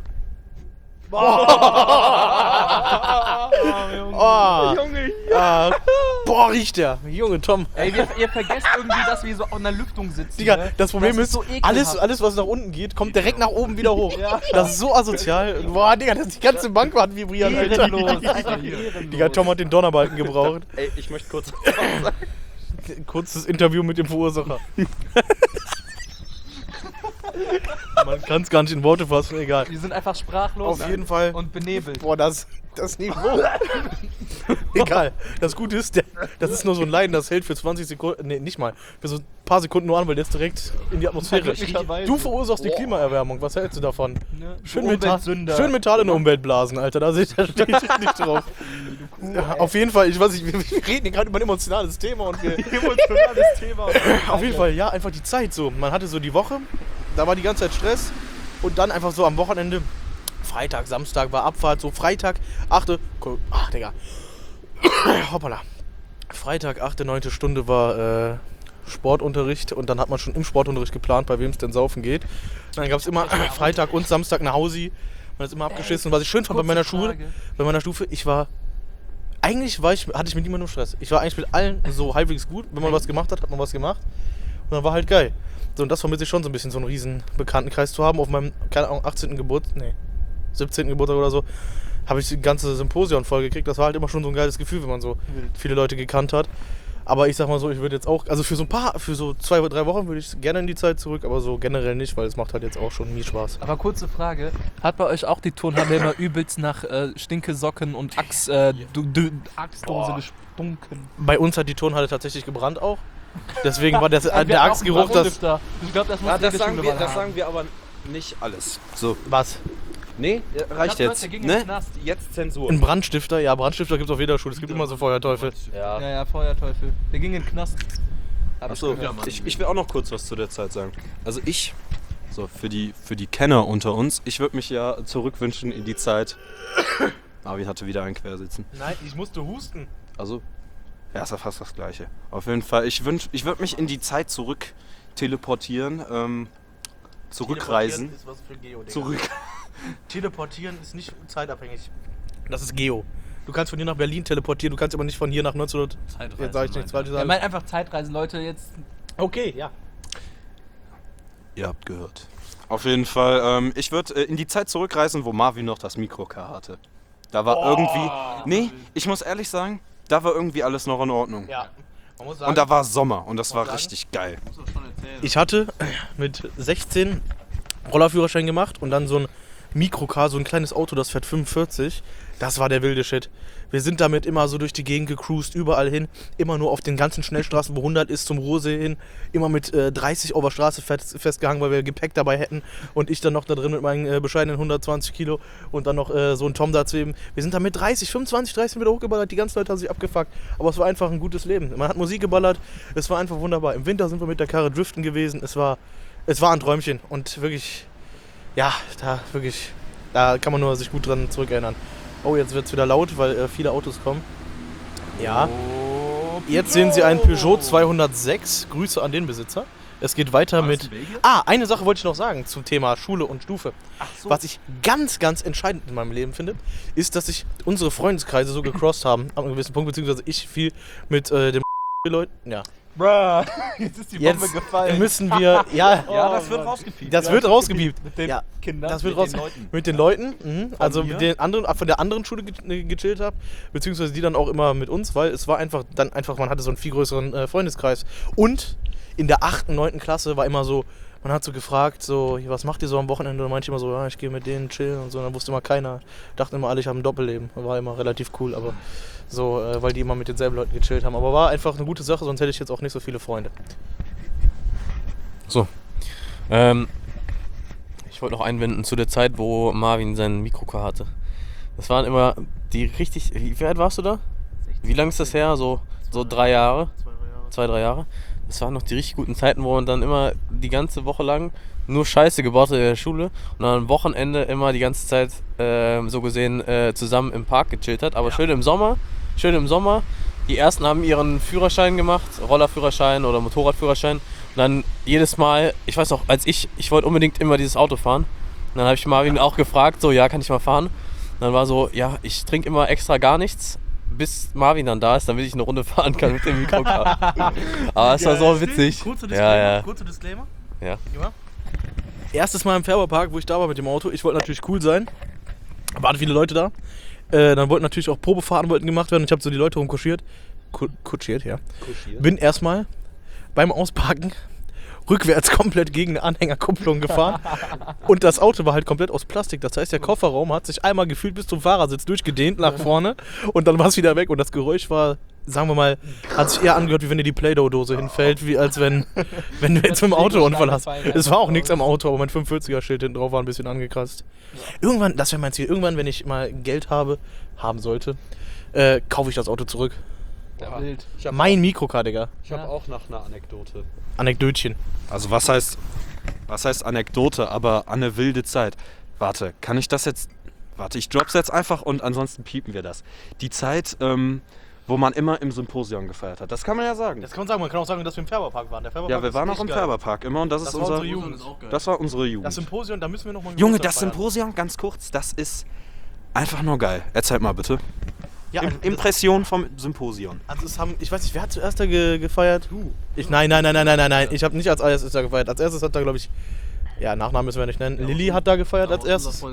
Boah, riecht der. Junge Tom. Ey, ihr vergesst irgendwie, dass wir so auf einer Lüftung sitzen. Digga, ne? das Problem ist, so ekelhaft. alles was nach unten geht, kommt direkt nach oben wieder hoch. Das ist so asozial. Boah, Digga, die ganze Bank hat vibriert, Alter. Digga, Tom hat den Donnerbalken gebraucht. Ey, ich möchte kurz was sagen. Kurzes Interview mit dem Verursacher. Man kann es gar nicht in Worte fassen, egal. Wir sind einfach sprachlos Auf jeden Fall. und benebelt. Boah, das Niveau. Egal. Das Gute ist, das ist nur so ein Leiden, das hält für 20 Sekunden, nee, nicht mal, für so ein paar Sekunden nur an, weil der ist direkt in die Atmosphäre. Du verursachst die Klimaerwärmung, was hältst du davon? Ne? Schön Metall in der Umwelt blasen, Alter, da steht ich nicht drauf. Ja, auf jeden Fall, wir reden hier gerade über ein emotionales Thema und auf jeden Fall, ja, einfach die Zeit so. Man hatte so die Woche, da war die ganze Zeit Stress und dann einfach so am Wochenende, Freitag, Samstag war Abfahrt, so Freitag, 8. Ach, Digga. Hoppala. Freitag, 8., 9. Stunde war Sportunterricht und dann hat man schon im Sportunterricht geplant, bei wem es denn saufen geht. Und dann gab es immer Freitag und Samstag eine Hausi. Man ist immer abgeschissen. Was ich schön fand bei meiner Schule, bei meiner Stufe, hatte ich mit niemandem Stress. Ich war eigentlich mit allen so halbwegs gut. Wenn man was gemacht hat, hat man was gemacht. Und dann war halt geil. So, und das vermisse ich schon so ein bisschen, so einen riesen Bekanntenkreis zu haben. Auf meinem, keine Ahnung, 17. Geburtstag oder so, habe ich die ganze Symposion voll gekriegt. Das war halt immer schon so ein geiles Gefühl, wenn man so viele Leute gekannt hat. Aber ich sag mal so, ich würde jetzt auch, also für so 2 oder 3 Wochen würde ich gerne in die Zeit zurück, aber so generell nicht, weil es macht halt jetzt auch schon nie Spaß. Aber kurze Frage, hat bei euch auch die Turnhalle immer übelst nach Stinkesocken und Achsdose gestunken? Bei uns hat die Turnhalle tatsächlich gebrannt auch. Deswegen war der Achsgeruch das... Ich glaube, das muss Das sagen wir aber nicht alles. So. Was? Nee, reicht jetzt. Ne? Jetzt Zensur. Ein Brandstifter? Ja, Brandstifter gibt es auf jeder Schule. Es gibt immer so Feuerteufel. Ja, Feuerteufel. Der ging in den Knast. Achso, ich will auch noch kurz was zu der Zeit sagen. Also für die Kenner unter uns, ich würde mich ja zurückwünschen in die Zeit. Marvin hatte wieder einen Quersitzen. Nein, ich musste husten. Also, ja, ist ja fast das Gleiche. Auf jeden Fall, ich würde mich in die Zeit zurück teleportieren, zurückreisen. Teleportieren ist was für Geo, Digga. Zurück. Teleportieren ist nicht zeitabhängig. Das ist Geo. Du kannst von hier nach Berlin teleportieren, du kannst aber nicht von hier nach 1900... Zeitreisen. Jetzt sag ich nichts Falsches. Er meint einfach Zeitreisen, Leute, jetzt... Okay, ja. Ihr habt gehört. Auf jeden Fall, ich würde in die Zeit zurückreisen, wo Marvin noch das Mikro-K hatte. Da war irgendwie... Nee, ich muss ehrlich sagen, da war irgendwie alles noch in Ordnung. Ja. Man muss sagen, Und da war Sommer und das war richtig geil. ich hatte mit 16 Rollerführerschein gemacht und dann so ein Mikrocar, so ein kleines Auto, das fährt 45. Das war der wilde Shit. Wir sind damit immer so durch die Gegend gecruised, überall hin. Immer nur auf den ganzen Schnellstraßen, wo 100 ist, zum Ruhrsee hin. Immer mit 30 auf der Straße festgehangen, weil wir Gepäck dabei hätten. Und ich dann noch da drin mit meinen bescheidenen 120 Kilo und dann noch so ein Tom dazu eben. Wir sind da mit 25, 30 Meter hochgeballert. Die ganzen Leute haben sich abgefuckt. Aber es war einfach ein gutes Leben. Man hat Musik geballert. Es war einfach wunderbar. Im Winter sind wir mit der Karre driften gewesen. Es war ein Träumchen. Und wirklich, ja, da kann man nur sich gut dran zurückerinnern. Oh, jetzt wird es wieder laut, weil viele Autos kommen. Ja. Jetzt sehen Sie einen Peugeot 206. Grüße an den Besitzer. Es geht weiter mit... eine Sache wollte ich noch sagen zum Thema Schule und Stufe. Was ich ganz, ganz entscheidend in meinem Leben finde, ist, dass sich unsere Freundeskreise so gecrossed haben, ab einem gewissen Punkt, beziehungsweise ich viel mit dem Leuten... Ja. Bruh, jetzt ist die Bombe Jetzt gefallen. müssen wir... Ja, das wird rausgepiept. das wird rausgepiept. Mit den Ja, Kindern. das wird Mit raus den Leuten. mit den Leuten, also mir? mit den anderen, von der anderen Schule gechillt habe, beziehungsweise die dann auch immer mit uns, weil es war einfach, man hatte so einen viel größeren Freundeskreis. Und in der 8., 9. Klasse war immer so, man hat so gefragt, so, was macht ihr so am Wochenende? Und manche immer so, ja, ich gehe mit denen chillen und so. Und dann wusste immer keiner, dachten immer alle, ich habe ein Doppelleben. War immer relativ cool, aber so, weil die immer mit denselben Leuten gechillt haben. Aber war einfach eine gute Sache, sonst hätte ich jetzt auch nicht so viele Freunde. So. Ich wollte noch einwenden zu der Zeit, wo Marvin seinen Mikrocar hatte. Das waren immer die richtig... Wie alt warst du da? Wie lange ist das her? So 3 Jahre? 2, 3 Jahre. Das waren noch die richtig guten Zeiten, wo man dann immer die ganze Woche lang nur Scheiße gebaut hat in der Schule und dann am Wochenende immer die ganze Zeit so gesehen zusammen im Park gechillt hat. Aber schön im Sommer. Die ersten haben ihren Führerschein gemacht, Rollerführerschein oder Motorradführerschein. Und dann jedes Mal, ich weiß auch, ich wollte unbedingt immer dieses Auto fahren. Und dann habe ich Marvin auch gefragt, so, ja, kann ich mal fahren? Und dann war so, ja, ich trinke immer extra gar nichts, bis Marvin dann da ist, damit ich eine Runde fahren kann mit dem Mikrocar. Aber es war so witzig. Kurzer Disclaimer. Ja. Erstes Mal im Färberpark, wo ich da war mit dem Auto. Ich wollte natürlich cool sein. Waren viele Leute da. Dann wollten natürlich auch Probefahrten gemacht werden. Ich habe so die Leute rumkutschiert. Kutschiert. Bin erstmal beim Ausparken rückwärts komplett gegen eine Anhängerkupplung gefahren. Und das Auto war halt komplett aus Plastik. Das heißt, der Kofferraum hat sich einmal gefühlt bis zum Fahrersitz durchgedehnt nach vorne. Und dann war es wieder weg. Und das Geräusch war, sagen wir mal, hat sich eher angehört, wie wenn dir die Play-Doh-Dose hinfällt, wie als wenn du jetzt mit dem Autounfall hast. Es war auch nichts am Auto, aber mein 45er-Schild hinten drauf war ein bisschen angekratzt. Irgendwann, das wäre mein Ziel, irgendwann, wenn ich mal Geld haben sollte, kaufe ich das Auto zurück. Wild. Mein Mikrocar, Digga. Ich habe auch nach einer Anekdote. Anekdötchen. Also was heißt Anekdote, aber an eine wilde Zeit. Warte, kann ich das jetzt... Warte, ich drop's jetzt einfach und ansonsten piepen wir das. Die Zeit, wo man immer im Symposion gefeiert hat. Das kann man ja sagen. Das kann man sagen. Man kann auch sagen, dass wir im Färberpark waren. Der Färberpark Ja, wir waren auch im Färberpark immer und das ist war unser... unsere Jugend. Das war unsere Jugend. Das Symposion, da müssen wir nochmal... Junge, das Symposion, ganz kurz, das ist einfach nur geil. Erzähl mal bitte. Ja, Impression vom Symposion. also ich weiß nicht, wer hat zuerst da gefeiert? Du. Nein. Ich habe nicht als erstes da gefeiert. Als erstes hat da, glaube ich... Ja, Nachnamen müssen wir nicht nennen. Lilly hat da gefeiert als erstes.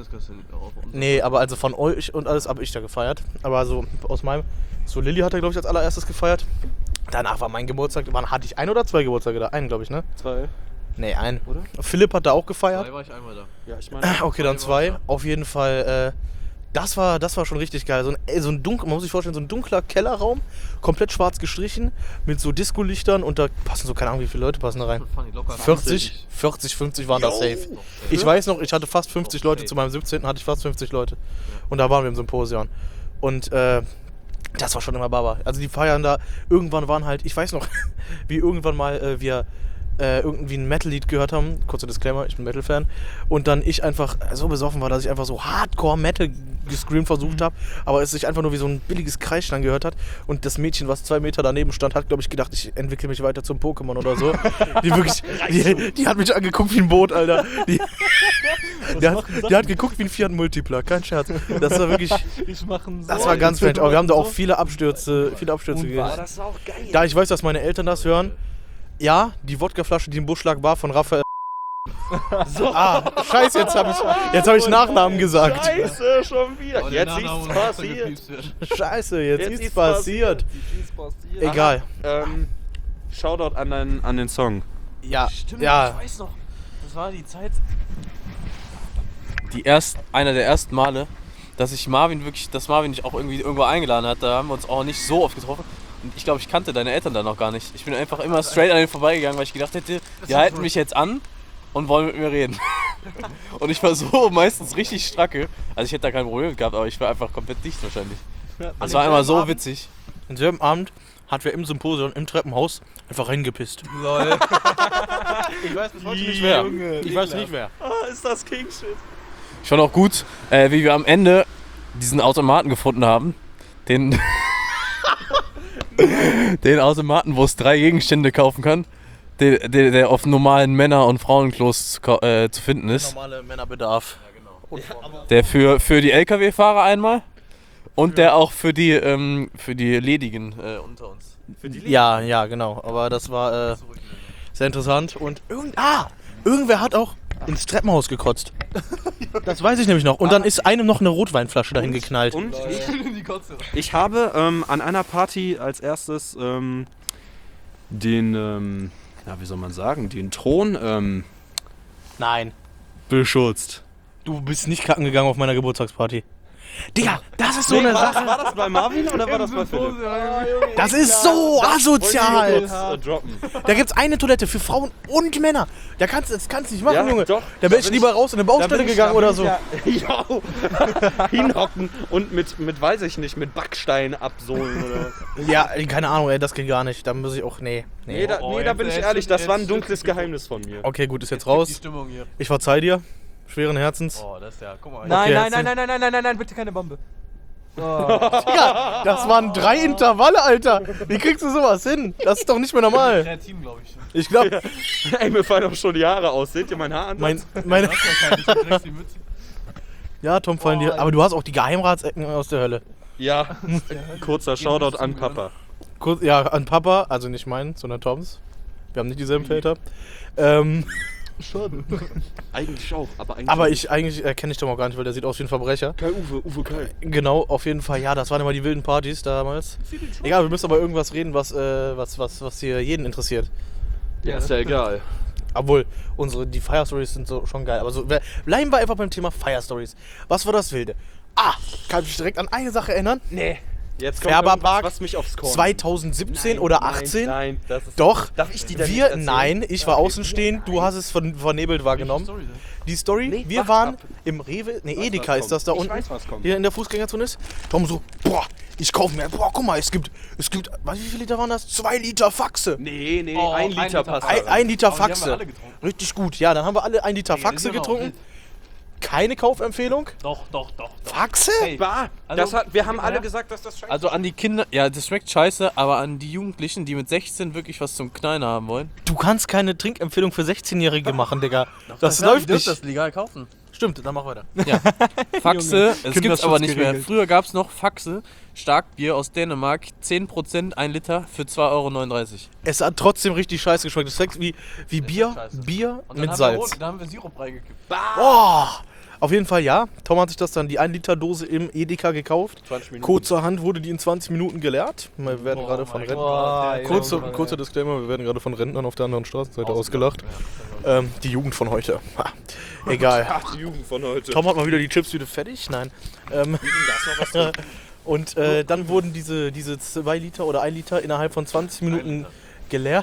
Nee, aber also von euch und alles habe ich da gefeiert. Aber so aus meinem... So, Lilly hat da, glaube ich, als allererstes gefeiert. Danach war mein Geburtstag. Hatte ich 1 oder 2 Geburtstage da? Einen, glaube ich, ne? 2. Nee, einen. Oder? Philipp hat da auch gefeiert. 2 war ich einmal da. Ja, ich meine... Okay, dann 2. Auf jeden Fall, das war schon richtig geil. So ein man muss sich vorstellen, so ein dunkler Kellerraum, komplett schwarz gestrichen, mit so Disco-Lichtern und da passen so, keine Ahnung, wie viele Leute passen da rein. 40, 50 waren da safe. Ich weiß noch, ich hatte fast 50 Leute, zu meinem 17. hatte ich fast 50 Leute. Und da waren wir im Symposion. Und das war schon immer Baba. Also die feiern da, irgendwann waren halt, ich weiß noch, wie irgendwann mal wir irgendwie ein Metal-Lied gehört haben, kurzer Disclaimer, ich bin Metal-Fan, und dann ich einfach so besoffen war, dass ich einfach so Hardcore-Metal gescreamt versucht habe, aber es sich einfach nur wie so ein billiges Kreischen angehört hat und das Mädchen, was 2 Meter daneben stand, hat, glaube ich, gedacht, ich entwickle mich weiter zum Pokémon oder so. Die hat mich angeguckt wie ein Boot, Alter. Die hat geguckt wie ein Fiat Multipla, kein Scherz. Das war wirklich, das war ganz strange, aber wir haben da auch viele Abstürze gewesen. Das war auch geil. Da ich weiß, dass meine Eltern das hören, ja, die Wodkaflasche, die im Busch lag, war von Raphael. So. Scheiße, jetzt hab ich Nachnamen gesagt. Scheiße, schon wieder. Jetzt ist passiert. Scheiße, jetzt ist passiert. Egal. Shoutout an den Song. Ja, Stimmt, ja. ich weiß noch. Das war die Zeit. Einer der ersten Male, dass Marvin dich auch irgendwie irgendwo eingeladen hat. Da haben wir uns auch nicht so oft getroffen. Und ich glaube, ich kannte deine Eltern dann noch gar nicht. Ich bin einfach immer straight an denen vorbeigegangen, weil ich gedacht hätte, die halten mich jetzt an und wollen mit mir reden. Und ich war so meistens richtig stracke. Also ich hätte da kein Problem gehabt, aber ich war einfach komplett dicht wahrscheinlich. Das war immer so witzig. Am selben Abend hat wir im Symposion, im Treppenhaus, einfach reingepisst. Lol. Ich weiß bis heute nicht wer. Ich weiß nicht wer. Ist das King-Shit. Ich fand auch gut, wie wir am Ende diesen Automaten gefunden haben. Den Automaten, wo es 3 Gegenstände kaufen kann. der auf normalen Männer- und Frauenklos zu finden ist. Normale Männerbedarf. Der für die LKW-Fahrer einmal und der auch für die Ledigen unter uns. Ja, genau. Aber das war sehr interessant. Und irgendwer hat auch ins Treppenhaus gekotzt. Das weiß ich nämlich noch. Und dann ist einem noch eine Rotweinflasche dahin geknallt. Und ich habe an einer Party als erstes den, wie soll man sagen, den Thron Nein. beschutzt. Du bist nicht kacken gegangen auf meiner Geburtstagsparty. Digga, das ist so eine Sache. War das bei Marvin oder war das bei Philipp? Das ist so asozial. Droppen. Da gibt's eine Toilette für Frauen und Männer. Das kannst du nicht machen, Ja, Junge. doch. Da bin ich lieber raus in eine Baustelle gegangen oder so. Ja, hinhocken und mit, weiß ich nicht, mit Backstein absohlen oder. Ja, keine Ahnung, ey, das geht gar nicht. Da muss ich auch, nee. Nee, da bin ich ehrlich, das war ein dunkles Geheimnis von mir. Okay, gut, ist jetzt raus. Stimmung hier. Ich verzeih dir. Schweren Herzens. Oh, das ist ja, guck mal. Nein, bitte keine Bombe. Digga, das waren 3 Intervalle, Alter. Wie kriegst du sowas hin? Das ist doch nicht mehr normal. Kreativ, glaube ich. Ich glaube, Ey, mir fallen auch schon die Haare aus. Seht ihr mein Haar an? meine. Ja, Tom, fallen dir. Aber du hast auch die Geheimratsecken aus der Hölle. Ja, kurzer Shoutout an Papa. Kurz, ja, an Papa, also nicht meinen, sondern Toms. Wir haben nicht dieselben Väter. Schon. Eigentlich auch, Aber eigentlich kenne ich Tom auch gar nicht, weil der sieht aus wie ein Verbrecher. Kai Uwe Kai. Genau, auf jeden Fall, ja, das waren immer die wilden Partys damals. Egal, wir müssen aber irgendwas reden, was hier jeden interessiert. Ja, ist ja egal. Obwohl, die Fire Stories sind so schon geil. Aber so, bleiben wir einfach beim Thema Fire Stories. Was war das Wilde? Kann ich mich direkt an eine Sache erinnern? Nee. Jetzt kommt Färberpark was mich aufs Korn. 2017 oder 18? Nein, das ist... Doch. Darf ich die denn nicht erzählen? Nein, ich war außenstehend, du hast es vernebelt wahrgenommen. Die Story, Nee, wir wart waren ab. im Rewe, Edeka was ist das da kommt. Ich unten, weiß, was kommt. hier in der Fußgängerzone ist. Tom so, ich kaufe mir, guck mal, es gibt, wie viele Liter waren das? 2 Liter Faxe. Nee, Oh, 1 Liter passt. 1 Liter Aber die haben wir Faxe. alle getrunken. Richtig gut, ja, dann haben wir alle 1 Liter Faxe getrunken. Keine Kaufempfehlung. Doch. Faxe? Bah, Also, wir haben alle gesagt, dass das scheiße Also an die Kinder, ja, das schmeckt scheiße, aber an die Jugendlichen, die mit 16 wirklich was zum Knallen haben wollen. Du kannst keine Trinkempfehlung für 16-Jährige machen, Digga. Das läuft nicht. das legal kaufen. Stimmt, dann mach weiter. Ja. Faxe, es Kinderschutz gibt's aber nicht mehr. geregelt. Früher gab's noch Faxe, Starkbier aus Dänemark, 10%, 1 Liter für 2,39 €. Es hat trotzdem richtig scheiße geschmeckt. Das schmeckt wie Bier, scheiße. Bier Und dann mit haben Salz. da haben wir Sirup reingekippt. Oh, auf jeden Fall ja. Tom hat sich das dann die 1 Liter Dose im Edeka gekauft. 20 Minuten. Kurzerhand wurde die in 20 Minuten geleert. Wir werden gerade von Rentnern. Kurzer Disclaimer, wir werden gerade von Rentnern auf der anderen Straßenseite ausgelacht. Die Jugend von heute. Ha. Egal. Ach, die Jugend von heute. Tom hat mal wieder die Chipstüte fertig. Nein. Und dann wurden diese 2 Liter oder 1 Liter innerhalb von 20 Minuten geleert.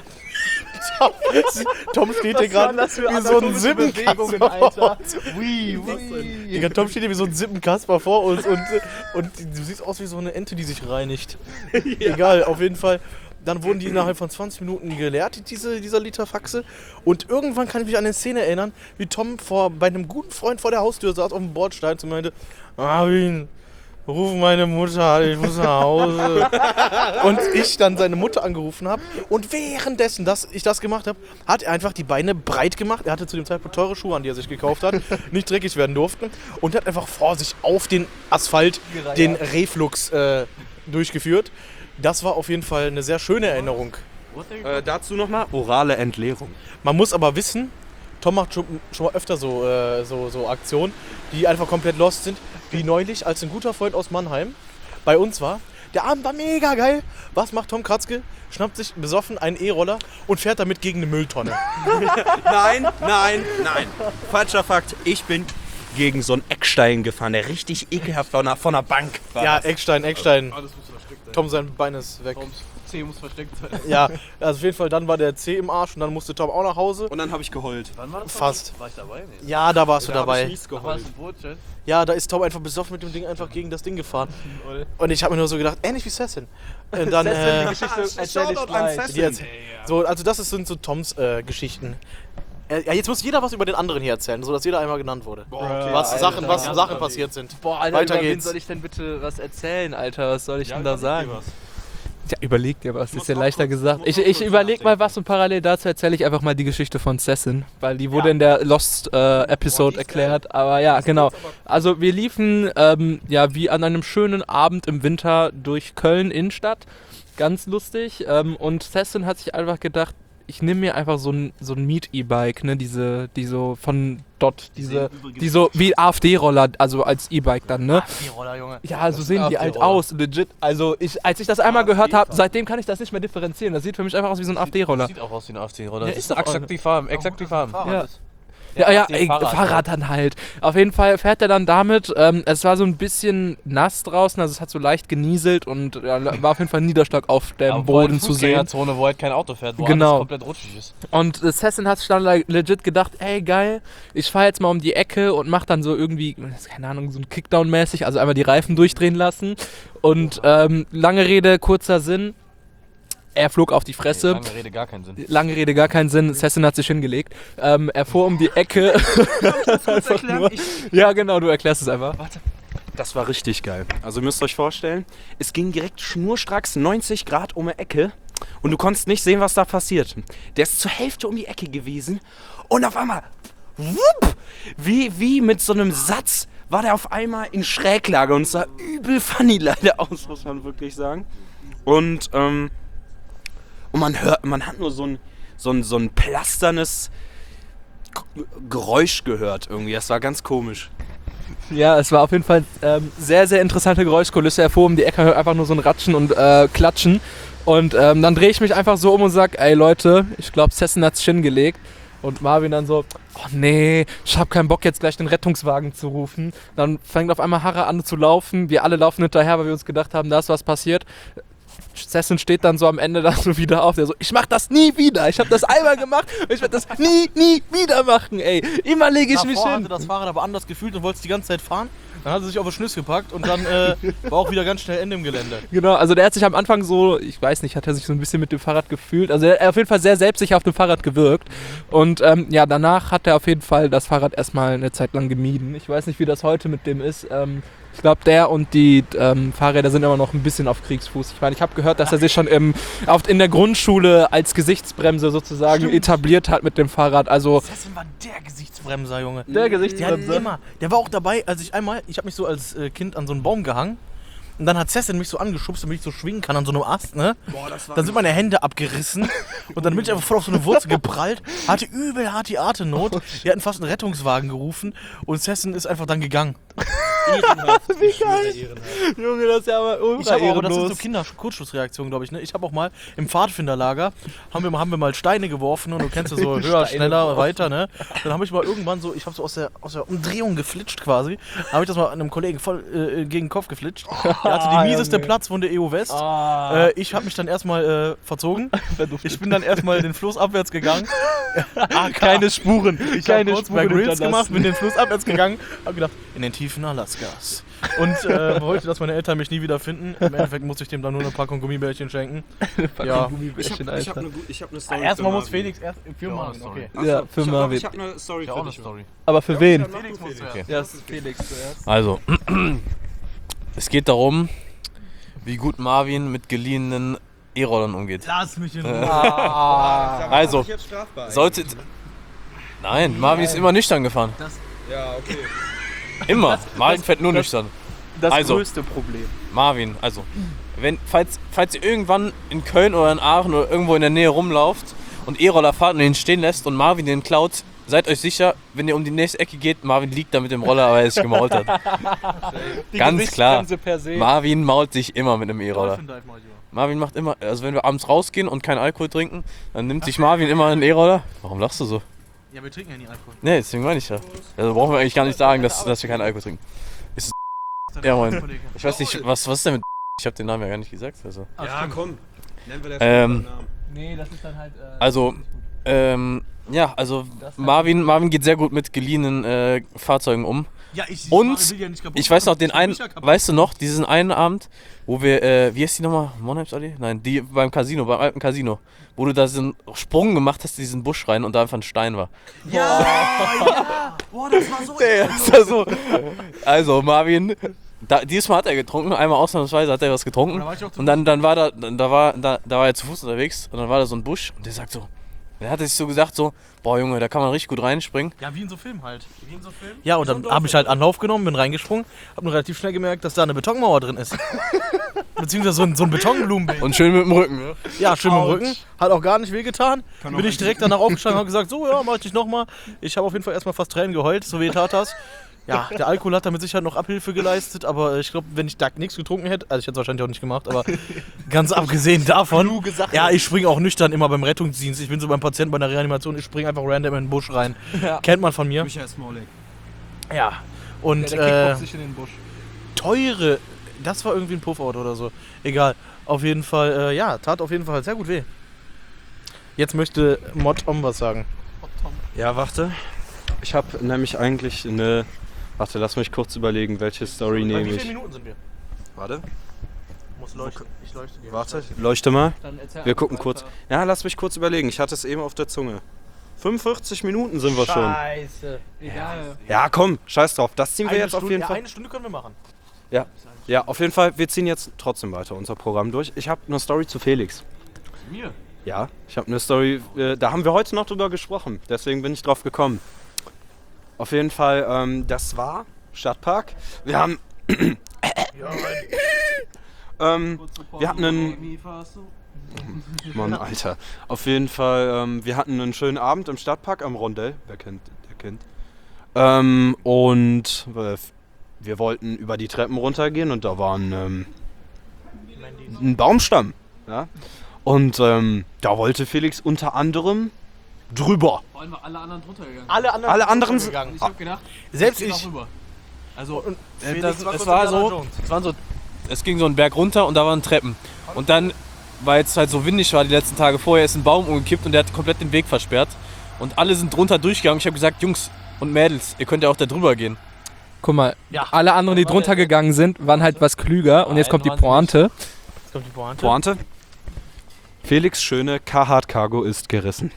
Tom steht hier gerade wie so ein Sippenkasper vor uns. Digga, Tom steht hier wie so ein Sippenkasper vor uns und du siehst aus wie so eine Ente, die sich reinigt. Egal, auf jeden Fall. Dann wurden die innerhalb von 20 Minuten geleert, dieser Liter Faxe. Und irgendwann kann ich mich an eine Szene erinnern, wie Tom bei einem guten Freund vor der Haustür saß auf dem Bordstein und meinte, Marvin, ruf meine Mutter an, ich muss nach Hause. Und ich dann seine Mutter angerufen habe. Und währenddessen, dass ich das gemacht habe, hat er einfach die Beine breit gemacht. Er hatte zu dem Zeitpunkt teure Schuhe an, die er sich gekauft hat, nicht dreckig werden durften. Und hat einfach vor sich auf den Asphalt den Reflux durchgeführt. Das war auf jeden Fall eine sehr schöne Erinnerung. Dazu nochmal orale Entleerung. Man muss aber wissen, Tom macht schon mal öfter so Aktionen, die einfach komplett lost sind. Wie neulich, als ein guter Freund aus Mannheim bei uns war. Der Abend war mega geil. Was macht Tom Kratzke? Schnappt sich besoffen einen E-Roller und fährt damit gegen eine Mülltonne. Nein. Falscher Fakt. Ich bin gegen so einen Eckstein gefahren, der richtig ekelhaft von einer Bank war. Ja, das. Eckstein. Alles muss versteckt sein. Tom, sein Bein ist weg. Toms C muss versteckt sein. Ja, also auf jeden Fall, dann war der C im Arsch und dann musste Tom auch nach Hause. Und dann habe ich geheult. Wann war das? Fast. War ich dabei? Nee. Ja, da warst du Da hab ich dabei. mies War geheult. das ein Brotchat? Ja, da ist Tom einfach besoffen mit dem Ding einfach gegen das Ding gefahren. Und ich habe mir nur so gedacht, ähnlich wie Sessin. Und dann, Shoutout an Sessin. jetzt, so, also sind so Toms Geschichten. Ja, jetzt muss jeder was über den anderen hier erzählen, sodass jeder einmal genannt wurde. Okay. Was Sachen passiert sind. Boah, Alter, Weiter über wen geht's. soll ich denn bitte was erzählen, Alter? Was soll ich denn da sagen? Ja, überleg dir was, ist ja leichter gesagt. Ich überleg mal was und parallel dazu erzähle ich einfach mal die Geschichte von Sessin, weil die wurde in der Lost-Episode erklärt. Aber ja, genau. Also wir liefen wie an einem schönen Abend im Winter durch Köln Innenstadt. Ganz lustig. Und Sessin hat sich einfach gedacht, ich nehme mir einfach so ein Miet-E-Bike, ne, die so von Dot, die so wie AfD-Roller, also als E-Bike dann, ne? AfD-Roller, Junge. Ja, so sehen die halt aus, legit. Also als ich das einmal gehört habe, seitdem kann ich das nicht mehr differenzieren. Das sieht für mich einfach aus wie so ein AfD-Roller. Sieht auch aus wie ein AfD-Roller. Ja, Das ist ist doch exakt die Farben. Exakt die Farben. Ja. Ja, Fahrrad dann halt. Auf jeden Fall fährt er dann damit. Es war so ein bisschen nass draußen, also es hat so leicht genieselt und war auf jeden Fall ein Niederschlag auf dem Boden zu sehen. Zone, wo halt kein Auto fährt, wo Genau. alles komplett rutschig ist. Und Sessin hat sich dann legit gedacht, ey geil, ich fahre jetzt mal um die Ecke und mach dann so irgendwie, keine Ahnung, so ein Kickdown-mäßig, also einmal die Reifen durchdrehen lassen. Und lange Rede, kurzer Sinn. Er flog auf die Fresse. Lange Rede, gar keinen Sinn. Lange Rede, gar keinen Sinn. Sessin hat sich hingelegt. Er fuhr um die Ecke. Ja, genau, du erklärst es einfach. Das war richtig geil. Also ihr müsst euch vorstellen, es ging direkt schnurstracks 90 Grad um die Ecke und du konntest nicht sehen, was da passiert. Der ist zur Hälfte um die Ecke gewesen und auf einmal, wupp, wie mit so einem Satz, war der auf einmal in Schräglage und es sah übel funny leider aus, muss man wirklich sagen. Und man hat nur so ein plasternes Geräusch gehört irgendwie. Das war ganz komisch. Ja, es war auf jeden Fall sehr, sehr interessante Geräuschkulisse. Er fuhr um die Ecke, hört einfach nur so ein Ratschen und Klatschen. Und dann drehe ich mich einfach so um und sag, ey Leute, ich glaube Sessin hat's hingelegt. Und Marvin dann so, oh nee, ich hab keinen Bock jetzt gleich den Rettungswagen zu rufen. Dann fängt auf einmal Harre an zu laufen. Wir alle laufen hinterher, weil wir uns gedacht haben, da ist was passiert. Sessin steht dann so am Ende da so wieder auf, der so, ich mach das nie wieder, ich hab das einmal gemacht und ich werde das nie wieder machen, ey. Immer lege ich mich hin. Hatte das Fahrrad aber anders gefühlt und wollte es die ganze Zeit fahren. Dann hat er sich auf den Schlüssel gepackt und dann war auch wieder ganz schnell Ende im Gelände. Genau, also der hat sich am Anfang so, ich weiß nicht, hat er sich so ein bisschen mit dem Fahrrad gefühlt. Also er hat auf jeden Fall sehr selbstsicher auf dem Fahrrad gewirkt. Und danach hat er auf jeden Fall das Fahrrad erstmal eine Zeit lang gemieden. Ich weiß nicht, wie das heute mit dem ist. Ich glaube, der und die Fahrräder sind immer noch ein bisschen auf Kriegsfuß. Ich meine, ich habe gehört, dass er sich schon in der Grundschule als Gesichtsbremse sozusagen etabliert hat mit dem Fahrrad. Also Sessin war der Gesichtsbremser, Junge. der Gesichtsbremse. Der war auch dabei, als ich habe mich so als Kind an so einen Baum gehangen. Und dann hat Sessin mich so angeschubst, damit ich so schwingen kann an so einem Ast, ne? Boah, das war Dann sind meine Hände abgerissen und dann bin ich einfach voll auf so eine Wurzel geprallt, hatte übel hart die Atemnot. Wir hatten fast einen Rettungswagen gerufen und Sessin ist einfach dann gegangen. ehrenhaft. Wie geil. Junge, das ist ja aber ultra Ich habe aber, das ehrenlos. ist so Kinder-Kurzschlussreaktion, glaube ich, ne? Ich habe auch mal im Pfadfinderlager, haben wir mal Steine geworfen und du kennst ja so höher, schneller, weiter, ne? Dann habe ich mal irgendwann so, ich habe so aus der Umdrehung geflitscht quasi, habe ich das mal einem Kollegen voll gegen den Kopf geflitscht. Der hatte die mieseste Platzwunde EU West. Ich habe mich dann erstmal verzogen. Ich bin dann erstmal den Fluss abwärts gegangen. Keine Spuren. Ich habe kurz bei Grills gemacht, bin den Fluss abwärts gegangen, habe gedacht, in den Tiefen Alaskas. Und wollte, dass meine Eltern mich nie wieder finden. Im Endeffekt musste ich dem dann nur eine Packung Gummibärchen schenken. Ja. Ich hab eine Story. Erstmal für muss Marvin. Felix erst für Marvin, okay. Ja, für Marvin. Ich hab eine Story für dich. Aber für wen? Felix muss zuerst. Okay. Ja, es ist Felix zuerst. Also, es geht darum, wie gut Marvin mit geliehenen E-Rollern umgeht. Lass mich in Ruhe. Also, solltet... Nein, Marvin ist immer nüchtern gefahren. Ja, okay. Immer. Marvin fährt nur nüchtern. Das Also. größte Problem. Marvin, also, falls ihr irgendwann in Köln oder in Aachen oder irgendwo in der Nähe rumlauft und E-Roller fahrt und den stehen lässt und Marvin den klaut, seid euch sicher, wenn ihr um die nächste Ecke geht, Marvin liegt da mit dem Roller, weil er sich gemault hat. Ganz klar. Per se. Marvin mault sich immer mit einem E-Roller. Marvin macht immer, also wenn wir abends rausgehen und keinen Alkohol trinken, dann nimmt sich Marvin immer einen E-Roller. Warum lachst du so? Ja, wir trinken ja nie Alkohol. Nee, deswegen meine ich ja. Also brauchen wir eigentlich gar nicht sagen, dass wir keinen Alkohol trinken. Ist ja, moin. Ich weiß nicht, was ist denn mit ich habe den Namen ja gar nicht gesagt. Also. Ja, komm. Nennen wir Ähm, Namen. Nee, das ist dann halt. Also, ja, also Marvin geht sehr gut mit geliehenen Fahrzeugen um. Ja, ich Und will ja nicht kaputt ich weiß noch machen. den einen, Ich will ja kaputt weißt du noch, diesen einen Abend, wo wir, wie heißt die nochmal? Monheim's Allee? Nein, die beim Casino, beim alten Casino. Wo du da diesen Sprung gemacht hast in diesen Busch rein und da einfach ein Stein war. Ja, ja. Boah, das war so. Der ist da so. Also Marvin, Diesmal hat er getrunken, einmal ausnahmsweise hat er was getrunken. Und dann war er zu Fuß unterwegs und dann war da so ein Busch und der sagt so, der hat sich so gesagt so, boah Junge, da kann man richtig gut reinspringen. Ja, wie in so Filmen halt. Ja, und dann habe ich halt Anlauf genommen, bin reingesprungen, habe nur relativ schnell gemerkt, dass da eine Betonmauer drin ist. Beziehungsweise so ein Betonblumenbeet. Und schön mit dem Rücken, ne? Ja, schön mit dem Rücken. Hat auch gar nicht wehgetan. Bin ich direkt danach aufgestanden und habe gesagt, so, ja, mach ich nochmal. Ich habe auf jeden Fall erstmal fast Tränen geheult, so weh tat das. Ja, der Alkohol hat da mit Sicherheit noch Abhilfe geleistet, aber ich glaube, wenn ich da nichts getrunken hätte, also ich hätte es wahrscheinlich auch nicht gemacht, aber ganz abgesehen davon, ja, ich springe auch nüchtern immer beim Rettungsdienst. Ich bin so beim Patienten bei der Reanimation, ich springe einfach random in den Busch rein. Ja. Kennt man von mir. Michael Smolik. Ja, und der kickboxt sich in den Busch. teure, das war irgendwie ein Puffort oder so. Egal, auf jeden Fall, ja, tat auf jeden Fall sehr gut weh. Jetzt möchte Mod Om was sagen. Ja, warte. Ich habe nämlich eigentlich eine... Warte, lass mich kurz überlegen, welche Story nehme Wie ich. viele Minuten sind wir? Warte, Muss leuchten. Ich leuchte dir. warte, leuchte mal. Dann erzähl Wir einfach gucken weiter. kurz. Ja, lass mich kurz überlegen. Ich hatte es eben auf der Zunge. 45 Minuten sind wir schon. Scheiße. Egal. Ja, komm, scheiß drauf. Das ziehen wir jetzt auf jeden Fall. Eine Stunde können wir machen. Ja, auf jeden Fall. Wir ziehen jetzt trotzdem weiter unser Programm durch. Ich habe eine Story zu Felix. Mir? Ja, ich habe eine Story, da haben wir heute noch drüber gesprochen. Deswegen bin ich drauf gekommen. Auf jeden Fall, das war Stadtpark. Wir haben... wir hatten einen... Mann, Alter. Auf jeden Fall, wir hatten einen schönen Abend im Stadtpark am Rondell. Wer kennt, der kennt. Und wir wollten über die Treppen runtergehen und da war ein Baumstamm. Ja? Und da wollte Felix unter anderem drüber. Vor allem alle anderen drunter gegangen. Alle anderen sind... Ich hab gedacht, Selbst ich geh ich. noch rüber. Also, Es ging so einen Berg runter und da waren Treppen. Und dann, weil es halt so windig war die letzten Tage vorher, ist ein Baum umgekippt und der hat komplett den Weg versperrt. Und alle sind drunter durchgegangen. Ich habe gesagt, Jungs und Mädels, ihr könnt ja auch da drüber gehen. guck mal, Ja. alle anderen, die drunter gegangen sind, waren halt was klüger. Und jetzt kommt die Pointe. Jetzt kommt die Pointe. Pointe. Felix schöne Carhartt Cargo ist gerissen.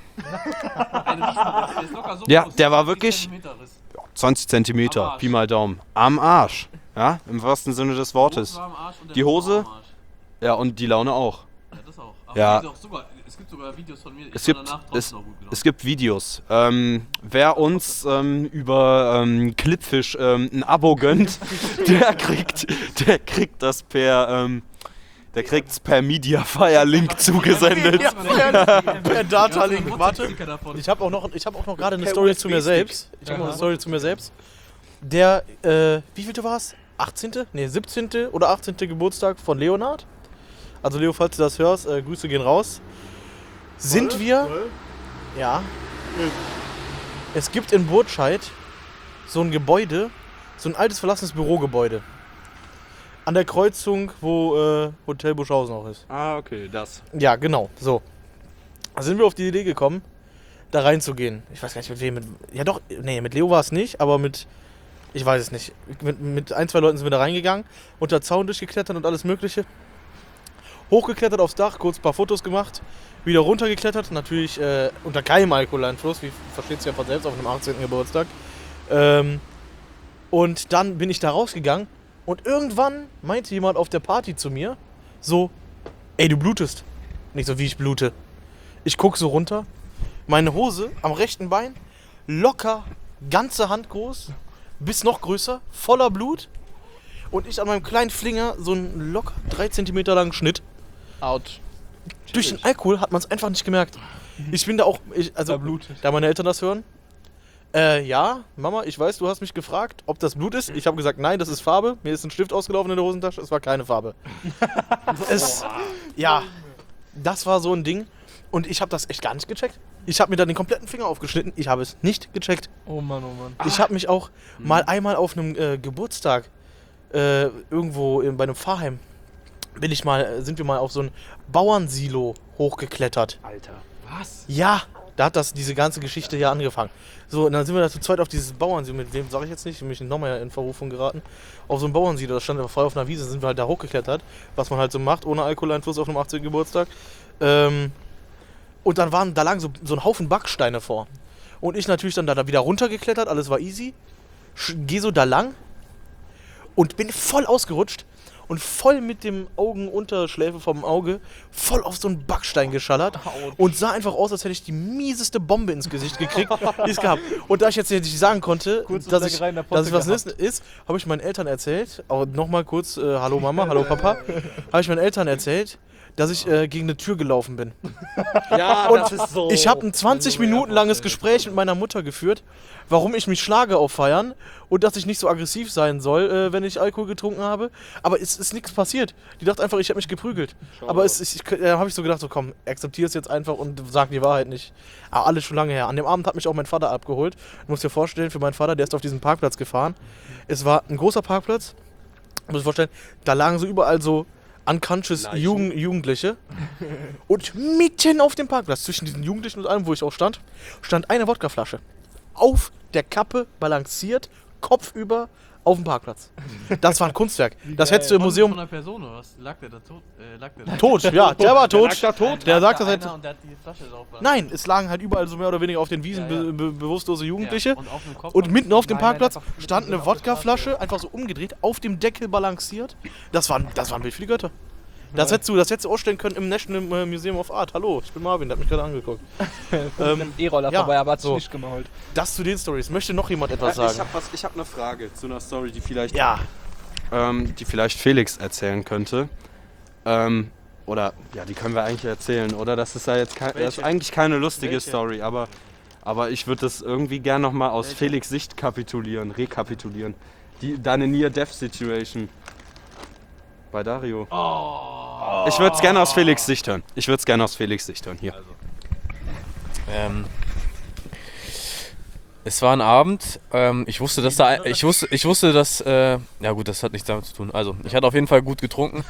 Ja, der war wirklich 20 Zentimeter, Pi mal Daumen. Am Arsch. Ja, im wahrsten Sinne des Wortes. Die Hose, ja, und die Laune auch. Ja, das auch. Ja. Es gibt sogar Videos von mir. Es gibt Videos. Wer uns über Clipfish ein Abo gönnt, der kriegt das per Mediafire-Link zugesendet. Per Data-Link. Warte, ich habe auch noch gerade eine Story zu mir selbst. Der, wie vielte war es? 18.? Ne, 17. oder 18. Geburtstag von Leonhard. Also Leo, falls du das hörst, Grüße gehen raus. Sind wir... Ja. Es gibt in Burtscheid so ein Gebäude, so ein altes verlassenes Bürogebäude. An der Kreuzung, wo Hotel Buschhausen auch ist. Ah, okay, das. Ja, genau, so. Da sind wir auf die Idee gekommen, da reinzugehen. Ich weiß gar nicht, mit wem. Mit Leo war es nicht, aber ich weiß es nicht. Mit ein, zwei Leuten sind wir da reingegangen, unter Zaun durchgeklettert und alles Mögliche. Hochgeklettert aufs Dach, kurz ein paar Fotos gemacht, wieder runtergeklettert, natürlich unter keinem Alkoholeinfluss, wie versteht sich ja von selbst auf einem 18. Geburtstag. Und dann bin ich da rausgegangen und irgendwann meinte jemand auf der Party zu mir, so, ey, du blutest. Nicht so, wie ich blute. Ich guck so runter, meine Hose am rechten Bein, locker, ganze Hand groß, bis noch größer, voller Blut. Und ich an meinem kleinen Finger so einen locker 3 cm langen Schnitt. Out. Durch den Alkohol hat man es einfach nicht gemerkt. Ich bin da auch, da meine Eltern das hören. Ja, Mama, ich weiß, du hast mich gefragt, ob das Blut ist. Ich habe gesagt, nein, das ist Farbe. Mir ist ein Stift ausgelaufen in der Hosentasche, es war keine Farbe. Ja, das war so ein Ding. Und ich habe das echt gar nicht gecheckt. Ich habe mir dann den kompletten Finger aufgeschnitten. Ich habe es nicht gecheckt. Oh Mann, oh Mann. Ich habe mich auch mal einmal auf einem Geburtstag irgendwo bei einem Pfarrheim sind wir mal auf so ein Bauernsilo hochgeklettert. Alter. Was? Ja, da hat diese ganze Geschichte hier angefangen. So, und dann sind wir da zu zweit auf dieses Bauernsilo, mit wem sage ich jetzt nicht, ich bin mich nochmal in Verrufung geraten, auf so ein Bauernsilo, das stand aber frei auf einer Wiese, sind wir halt da hochgeklettert, was man halt so macht, ohne Alkoholeinfluss auf einem 18. Geburtstag. Und dann da lagen so ein Haufen Backsteine vor. Und ich natürlich dann da wieder runtergeklettert, alles war easy, geh so da lang und bin voll ausgerutscht und voll mit dem Augenunterschläfe vom Auge voll auf so einen Backstein geschallert und sah einfach aus, als hätte ich die mieseste Bombe ins Gesicht gekriegt, die es gab. Und da ich jetzt nicht sagen konnte, dass ich was ist, habe ich meinen Eltern erzählt, auch nochmal kurz, hallo Mama, hallo Papa, habe ich meinen Eltern erzählt, dass ich gegen eine Tür gelaufen bin. Ja, Und das ist so. ich habe ein 20 Minuten langes Gespräch mit meiner Mutter geführt, warum ich mich schlage auf Feiern und dass ich nicht so aggressiv sein soll, wenn ich Alkohol getrunken habe. Aber es ist nichts passiert. Die dachte einfach, ich habe mich geprügelt. Aber da habe ich so gedacht, so komm, akzeptiere es jetzt einfach und sag die Wahrheit nicht. Aber alles schon lange her. An dem Abend hat mich auch mein Vater abgeholt. Du musst dir vorstellen, für meinen Vater, der ist auf diesen Parkplatz gefahren. Es war ein großer Parkplatz. Du musst dir vorstellen, da lagen so überall so unconscious Jugendliche. Und mitten auf dem Parkplatz, zwischen diesen Jugendlichen und allem, wo ich auch stand, stand eine Wodkaflasche. Auf der Kappe balanciert, kopfüber auf dem Parkplatz. Das war ein Kunstwerk. Das hättest du im Museum... Von einer Person, oder was? Lag der da tot? Tot, ja, der war tot. lag da tot? Der sagt das halt... Und der hat die Flasche drauf. Nein, es lagen halt überall so mehr oder weniger auf den Wiesen bewusstlose Jugendliche. Und auf dem Kopf Und mitten auf dem Nein, Parkplatz einfach mitten stand eine auf der Wodkaflasche, einfach so umgedreht, auf dem Deckel balanciert. Das war ein Bild für die Götter. Das hättest du ausstellen können im National Museum of Art. Hallo, ich bin Marvin, der hat mich gerade angeguckt. E-Roller ja, vorbei, aber hat's so. nicht gemacht. Das zu den Stories. Möchte noch jemand etwas sagen? Ich hab eine Frage zu einer Story, die vielleicht, Ja. Felix erzählen könnte. Oder, ja, die können wir eigentlich erzählen, oder? Das ist ja jetzt das ist eigentlich keine lustige Story, aber ich würde das irgendwie gern nochmal aus Felix Sicht rekapitulieren. Deine Near-Death-Situation. Bei Dario. Ich würde es gerne aus Felix Sicht hören. Hier. Es war ein Abend. Ich wusste, dass ja gut, das hat nichts damit zu tun. Also, ich hatte auf jeden Fall gut getrunken.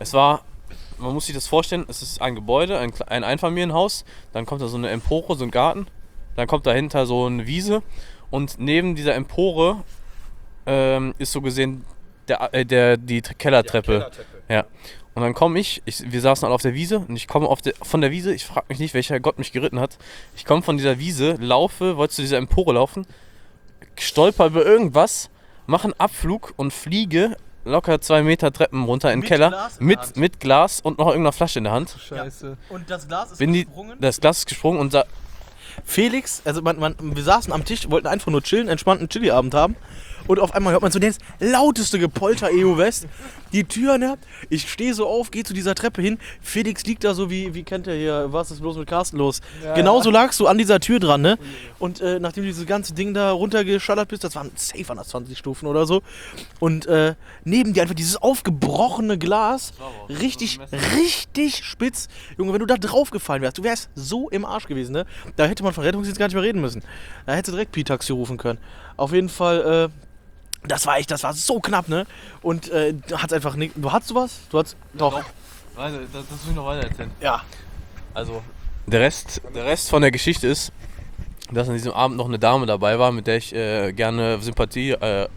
Man muss sich das vorstellen, es ist ein Gebäude, ein Einfamilienhaus. Dann kommt da so eine Empore, so ein Garten. Dann kommt dahinter so eine Wiese. Und neben dieser Empore ist so gesehen die Kellertreppe. Ja. Und dann komme wir saßen alle auf der Wiese und ich komme von der Wiese, ich frage mich nicht, welcher Gott mich geritten hat. Ich komme von dieser Wiese, wollte zu dieser Empore laufen, stolper über irgendwas, mache einen Abflug und fliege locker 2 Meter Treppen runter in den Keller. Glas in der Hand. Mit Glas und noch irgendeiner Flasche in der Hand. Scheiße. Und das Glas ist Das Glas ist gesprungen und Felix, also wir saßen am Tisch, wollten einfach nur chillen, entspannten Chili-Abend haben. Und auf einmal hört man so das lauteste Gepolter EU West. Die Tür, ne? Ich stehe so auf, gehe zu dieser Treppe hin. Felix liegt da so wie kennt ihr hier, was ist bloß mit Carsten los? Ja. Genauso lagst du an dieser Tür dran, ne? Und nachdem du dieses ganze Ding da runtergeschallert bist, das waren safe an das 20 Stufen oder so. Und neben dir einfach dieses aufgebrochene Glas, richtig spitz. Junge, wenn du da drauf gefallen wärst, du wärst so im Arsch gewesen, ne? Da hätte man von Rettungsdienst gar nicht mehr reden müssen. Da hätte direkt Pi-Taxi rufen können. Auf jeden Fall, das war so knapp, ne? Und du hattest einfach nicht. Du hattest was? Du hattest. Doch. das muss ich noch weiter erzählen. Ja. Also, der Rest von der Geschichte ist, dass an diesem Abend noch eine Dame dabei war, mit der ich gerne Sympathie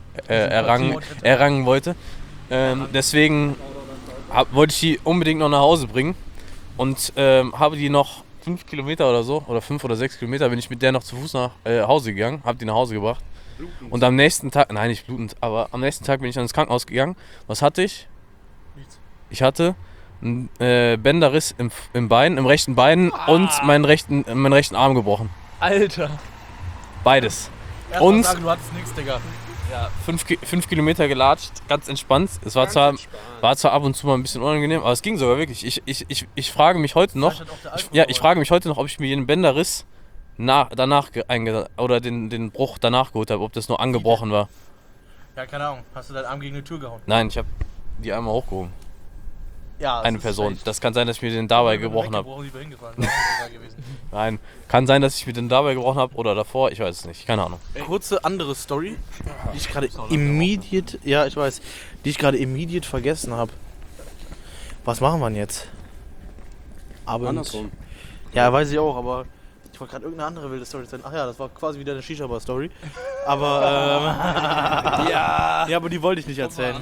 errangen wollte. Deswegen wollte ich die unbedingt noch nach Hause bringen und habe die noch 5 Kilometer oder so, oder 5 oder 6 Kilometer, bin ich mit der noch zu Fuß nach Hause gegangen, habe die nach Hause gebracht. Blutend. Und am nächsten Tag, nein nicht blutend, aber am nächsten Tag bin ich dann ins Krankenhaus gegangen. Was hatte ich? Nichts. Ich hatte einen Bänderriss im Bein, im rechten Bein und meinen rechten Arm gebrochen. Alter. Beides. Und sagen, du hattest nichts, Digga. Ja, 5 Kilometer gelatscht, ganz entspannt. Es war zwar ab und zu mal ein bisschen unangenehm, aber es ging sogar wirklich. Ich frage mich heute noch, ob ich mir jeden Bänderriss oder den Bruch danach geholt habe, ob das nur angebrochen war. Ja, keine Ahnung. Hast du deinen Arm gegen eine Tür gehauen? Nein, ich habe die einmal hochgehoben. Ja, eine Person. Das kann sein, dass ich mir den dabei gebrochen habe. Nein, kann sein, dass ich mir den dabei gebrochen habe oder davor, ich weiß es nicht, keine Ahnung. Kurze andere Story, die ich gerade immediate vergessen habe. Was machen wir denn jetzt? Andersrum. Ja, weiß ich auch, aber ich wollte gerade irgendeine andere wilde Story erzählen. Ach ja, das war quasi wieder eine Shisha-Bar-Story. Aber, ja, aber die wollte ich nicht erzählen.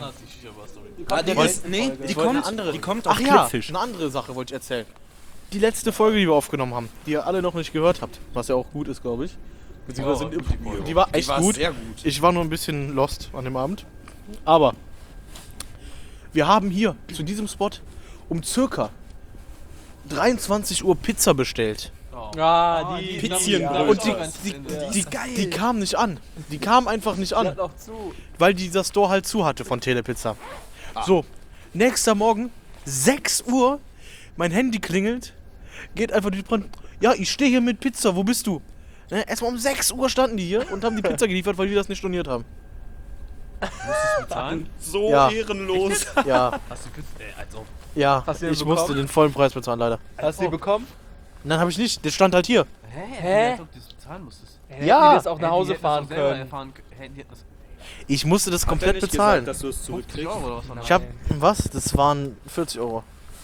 Die kommt auf Clipfish. Eine andere Sache wollte ich erzählen. Die letzte Folge, die wir aufgenommen haben, die ihr alle noch nicht gehört habt, was ja auch gut ist, glaube ich. Die war echt gut. Sehr gut. Ich war nur ein bisschen lost an dem Abend. Aber wir haben hier zu diesem Spot um circa 23 Uhr Pizza bestellt. Die Pizzienbrötchen. Und die kam nicht an. Die kam einfach nicht an. auch zu. Weil dieser Store halt zu hatte von Telepizza. So, nächster Morgen, 6 Uhr, mein Handy klingelt, geht einfach durch die Brand. Ja, ich stehe hier mit Pizza, wo bist du? Ne, erstmal um 6 Uhr standen die hier und haben die Pizza geliefert, weil wir das nicht storniert haben. So Ja. ehrenlos. Ja, Hast du also ja, Hast du den ich bekommen? musste den vollen Preis bezahlen, leider. Hast du die bekommen? Nein, habe ich nicht, der stand halt hier. Hä? Ob du das bezahlen musstest. Ja. Die das auch nach Hause fahren können. Ich musste das komplett bezahlen. dass du es zurückkriegst. Ich hab, was? Das waren 40 Euro.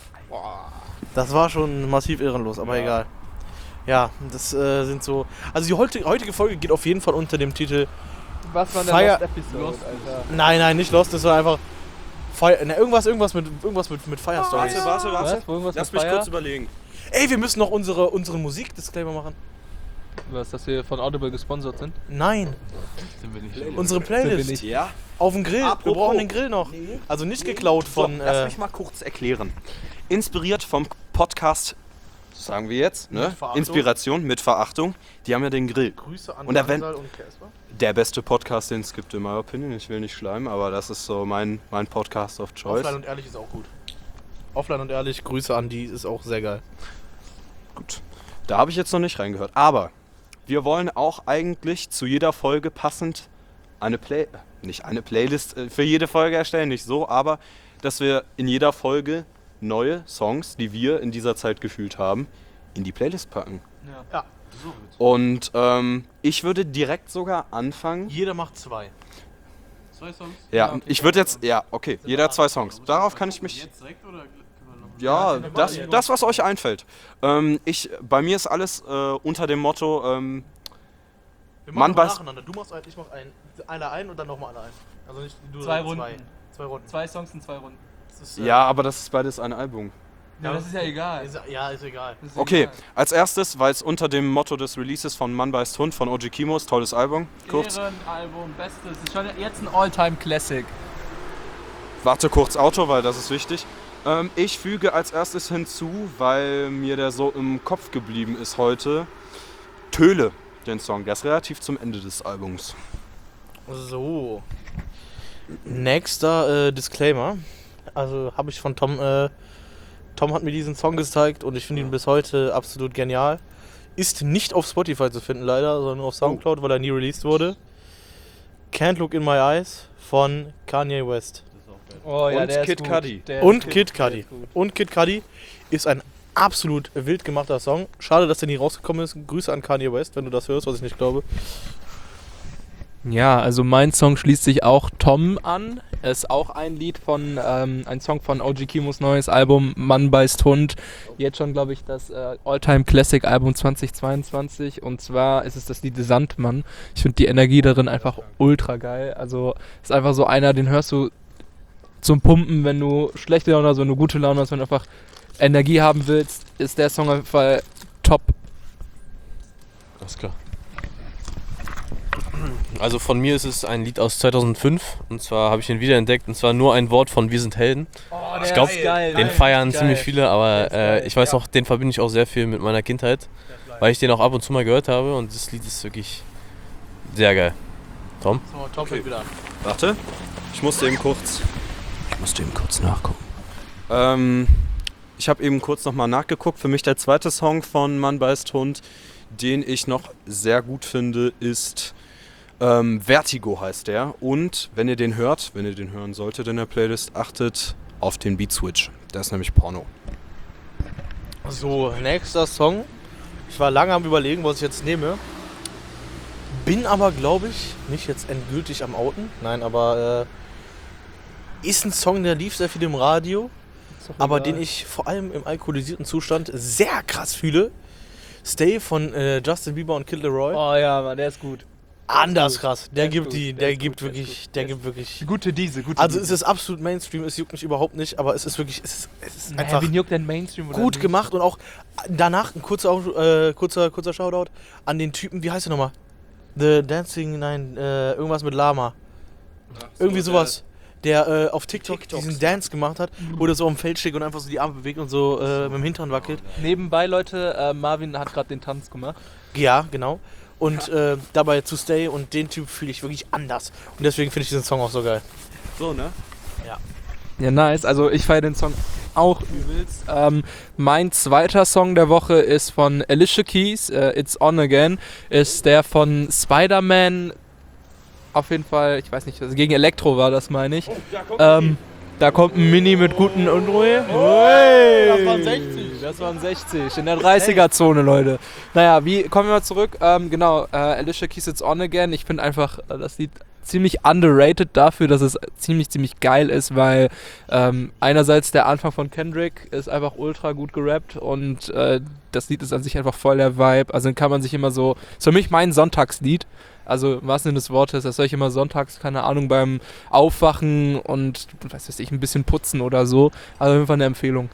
Das war schon massiv ehrenlos, aber egal. Ja, das sind so. Also die heutige Folge geht auf jeden Fall unter dem Titel. Was war denn Fire- Lost Episode, Alter? Nein, nicht Lost, das war einfach. Irgendwas mit Fire Stories. Warte. Was? Wo irgendwas Lass mit mich Fire? kurz überlegen. Ey, wir müssen noch unsere Musik-Disclaimer machen. Was, dass wir von Audible gesponsert sind? Nein, Sind wir nicht. unsere Sind wir Playlist. nicht. Ja. Auf dem Grill. Wir Apropos. brauchen den Grill noch. Also nicht geklaut von. Lass mich mal kurz erklären. Inspiriert vom Podcast, sagen wir jetzt, ne? Mit Verachtung. Inspiration mit Verachtung. Die haben ja den Grill. Grüße an Und der Mansal und Casper. Der beste Podcast, den es gibt, in meiner Opinion. Ich will nicht schleimen, aber das ist so mein Podcast of Choice. Offline und ehrlich ist auch gut. Offline und ehrlich, Grüße an die, ist auch sehr geil. Gut. Da habe ich jetzt noch nicht reingehört. Aber wir wollen auch eigentlich zu jeder Folge passend nicht eine Playlist für jede Folge erstellen, nicht so, aber dass wir in jeder Folge neue Songs, die wir in dieser Zeit gefühlt haben, in die Playlist packen. Ja. Und ich würde direkt sogar anfangen. Jeder macht 2. 2 Songs? Ja, ich würde jetzt, ja, okay, jeder 2 Songs. Darauf kann ich mich, Jetzt direkt oder können wir noch? ja, das was euch einfällt. Bei mir ist alles unter dem Motto, Wir Mann, machen was- nacheinander. Du machst einen, ich mach einen. Einer ein und dann nochmal einer ein. Also nicht du 2 Runden. 2 Runden. 2 Songs in 2 Runden. Das ist, ja, aber das ist beides ein Album. Ja, das ist ja egal. Ist egal. Das ist Okay, egal. als erstes, weil es unter dem Motto des Releases von Mann beißt Hund von OG Kimos, tolles Album, kurz. Ehrenalbum, bestes. Ist schon jetzt ein All-Time-Classic. Warte kurz Auto, weil das ist wichtig. Ich füge als erstes hinzu, weil mir der so im Kopf geblieben ist heute, Töle, den Song. Der ist relativ zum Ende des Albums. So. Nächster Disclaimer. Also habe ich von Tom. Tom hat mir diesen Song gezeigt und ich finde ihn bis heute absolut genial. Ist nicht auf Spotify zu finden leider, sondern nur auf Soundcloud, weil er nie released wurde. Can't Look in My Eyes von Kanye West. Oh Und der ist Kid gut. Cudi. Der Und ist Kid gut, der Cudi. ist gut. Und Kid Cudi ist ein absolut wild gemachter Song. Schade, dass der nie rausgekommen ist. Grüße an Kanye West, wenn du das hörst, was ich nicht glaube. Ja, also mein Song schließt sich auch Tom an. Ist auch ein Lied von, ein Song von OG Kimos neues Album Mann beißt Hund. Jetzt schon, glaube ich, das All-Time-Classic-Album 2022. Und zwar ist es das Lied Sandmann. Ich finde die Energie darin einfach ultra geil. Also ist einfach so einer, den hörst du zum Pumpen, wenn du schlechte Laune hast, wenn du gute Laune hast, wenn du einfach Energie haben willst, ist der Song auf jeden Fall top. Alles klar. Also von mir ist es ein Lied aus 2005 und zwar habe ich ihn wiederentdeckt und zwar nur ein Wort von Wir sind Helden. Ich glaube, den feiern ziemlich viele, aber ich weiß noch, den verbinde ich auch sehr viel mit meiner Kindheit, weil ich den auch ab und zu mal gehört habe und das Lied ist wirklich sehr geil. Tom? So, Tom fängt wieder an. Warte, ich musste eben kurz nachgucken. Ich habe eben kurz nochmal nachgeguckt. Für mich der zweite Song von Mann beißt Hund, den ich noch sehr gut finde, ist Vertigo heißt der. Und wenn ihr den hören solltet in der Playlist, achtet auf den Beat Switch. Der ist nämlich Porno. So, nächster Song. Ich war lange am Überlegen, was ich jetzt nehme. Bin aber, glaube ich, nicht jetzt endgültig am Outen. Nein, aber ist ein Song, der lief sehr viel im Radio, aber den ich vor allem im alkoholisierten Zustand sehr krass fühle. Stay von Justin Bieber und Kid Leroy. Oh ja, Mann, der ist gut. Anders krass. Der Der ist gibt gut, der gibt wirklich. Gute Diese, gute Also es ist absolut Mainstream, es juckt mich überhaupt nicht, aber es ist wirklich, es ist einfach Wen juckt denn Mainstream oder gut nicht? gemacht und auch danach ein kurzer Shoutout an den Typen, wie heißt der nochmal? The Dancing, irgendwas mit Lama. Irgendwie sowas. der auf TikTok diesen Dance gemacht hat, wo der so am Feld steht und einfach so die Arme bewegt und so mit dem Hintern wackelt. Nebenbei, Leute, Marvin hat gerade den Tanz gemacht. Ja, genau. Und dabei To Stay und den Typ fühle ich wirklich anders. Und deswegen finde ich diesen Song auch so geil. So, ne? Ja, nice. Also ich feiere den Song auch übelst. Mein zweiter Song der Woche ist von Alicia Keys, It's On Again. Ist der von Spider-Man, auf jeden Fall, ich weiß nicht, also gegen Elektro war das, meine ich. Da kommt ein Mini mit guten Unruhe. Das waren 60. Das waren 60. In der 30er-Zone, Leute. Naja, kommen wir mal zurück? Genau, Alicia Keys It's On Again. Ich finde einfach das Lied ziemlich underrated dafür, dass es ziemlich geil ist, weil einerseits der Anfang von Kendrick ist einfach ultra gut gerappt und das Lied ist an sich einfach voll der Vibe. Also dann kann man sich immer so, ist für mich mein Sonntagslied. Also im wahrsten Sinne des Wortes, das soll ich immer sonntags, keine Ahnung, beim Aufwachen und, was weiß ich, ein bisschen putzen oder so. Also auf jeden Fall eine Empfehlung.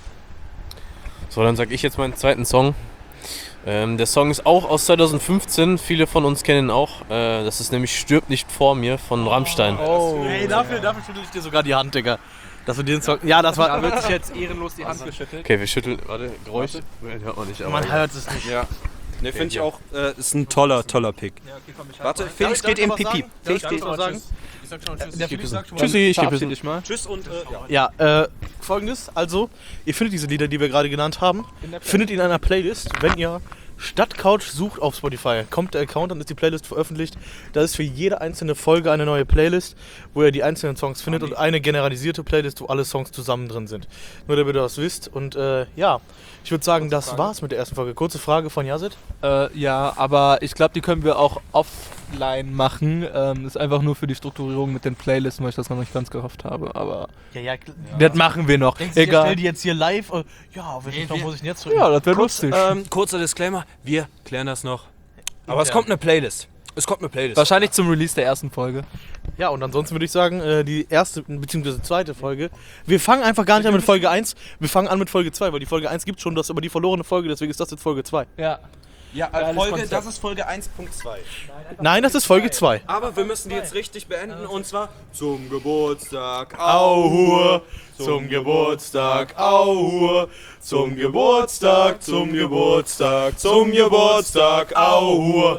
So, dann sag ich jetzt meinen zweiten Song. Der Song ist auch aus 2015, viele von uns kennen ihn auch. Das ist nämlich Stirb nicht vor mir von Rammstein. Oh. Hey, dafür schüttel ich dir sogar die Hand, Digga. Dass wir den Song. Ja, das war. Da wird sich jetzt ehrenlos die Hand geschüttelt. Okay, wir schütteln. Warte, Geräusch. Hört man nicht, aber Man hört es nicht. Ja. Ne, finde ich auch, ist ein toller Pick. Ja, okay, komm, ich Warte, Felix geht im Pipi. Felix geht noch sagen. Ich sag schon Tschüss. Der Felix sagt schon Tschüssi, ich verabschiede dich mal. Tschüss und Ja, folgendes, also, ihr findet diese Lieder, die wir gerade genannt haben, findet ihr in einer Playlist, wenn ihr Stadtcouch sucht auf Spotify. Kommt der Account, dann ist die Playlist veröffentlicht. Da ist für jede einzelne Folge eine neue Playlist, wo ihr die einzelnen Songs findet und eine generalisierte Playlist, wo alle Songs zusammen drin sind. Nur damit ihr das wisst. Und ja, ich würde sagen, das war's mit der ersten Folge. Kurze Frage von Yazid. Ja, aber ich glaube, die können wir auch offline machen. Ist einfach nur für die Strukturierung mit den Playlisten, weil ich das noch nicht ganz gehofft habe. Aber Ja. das machen wir noch. Denkst du, ich Egal. stell die jetzt hier live? Ja, welchen Song muss ich denn jetzt drücken? Ja, das wäre lustig. kurzer Disclaimer, wir klären das noch. Aber es kommt eine Playlist. Wahrscheinlich zum Release der ersten Folge. Ja, und ansonsten würde ich sagen, die erste bzw. zweite Folge. Wir fangen einfach gar nicht an mit Folge 1, wir fangen an mit Folge 2, weil die Folge 1 gibt schon, das ist aber die verlorene Folge, deswegen ist das jetzt Folge 2. Ja. Ja, das ist Folge 1.2. Nein, das ist Folge 2. Aber wir müssen die jetzt richtig beenden und zwar zum Geburtstag. Auhur, zum Geburtstag, Auhur, zum Geburtstag, zum Geburtstag, zum Geburtstag, Auhur.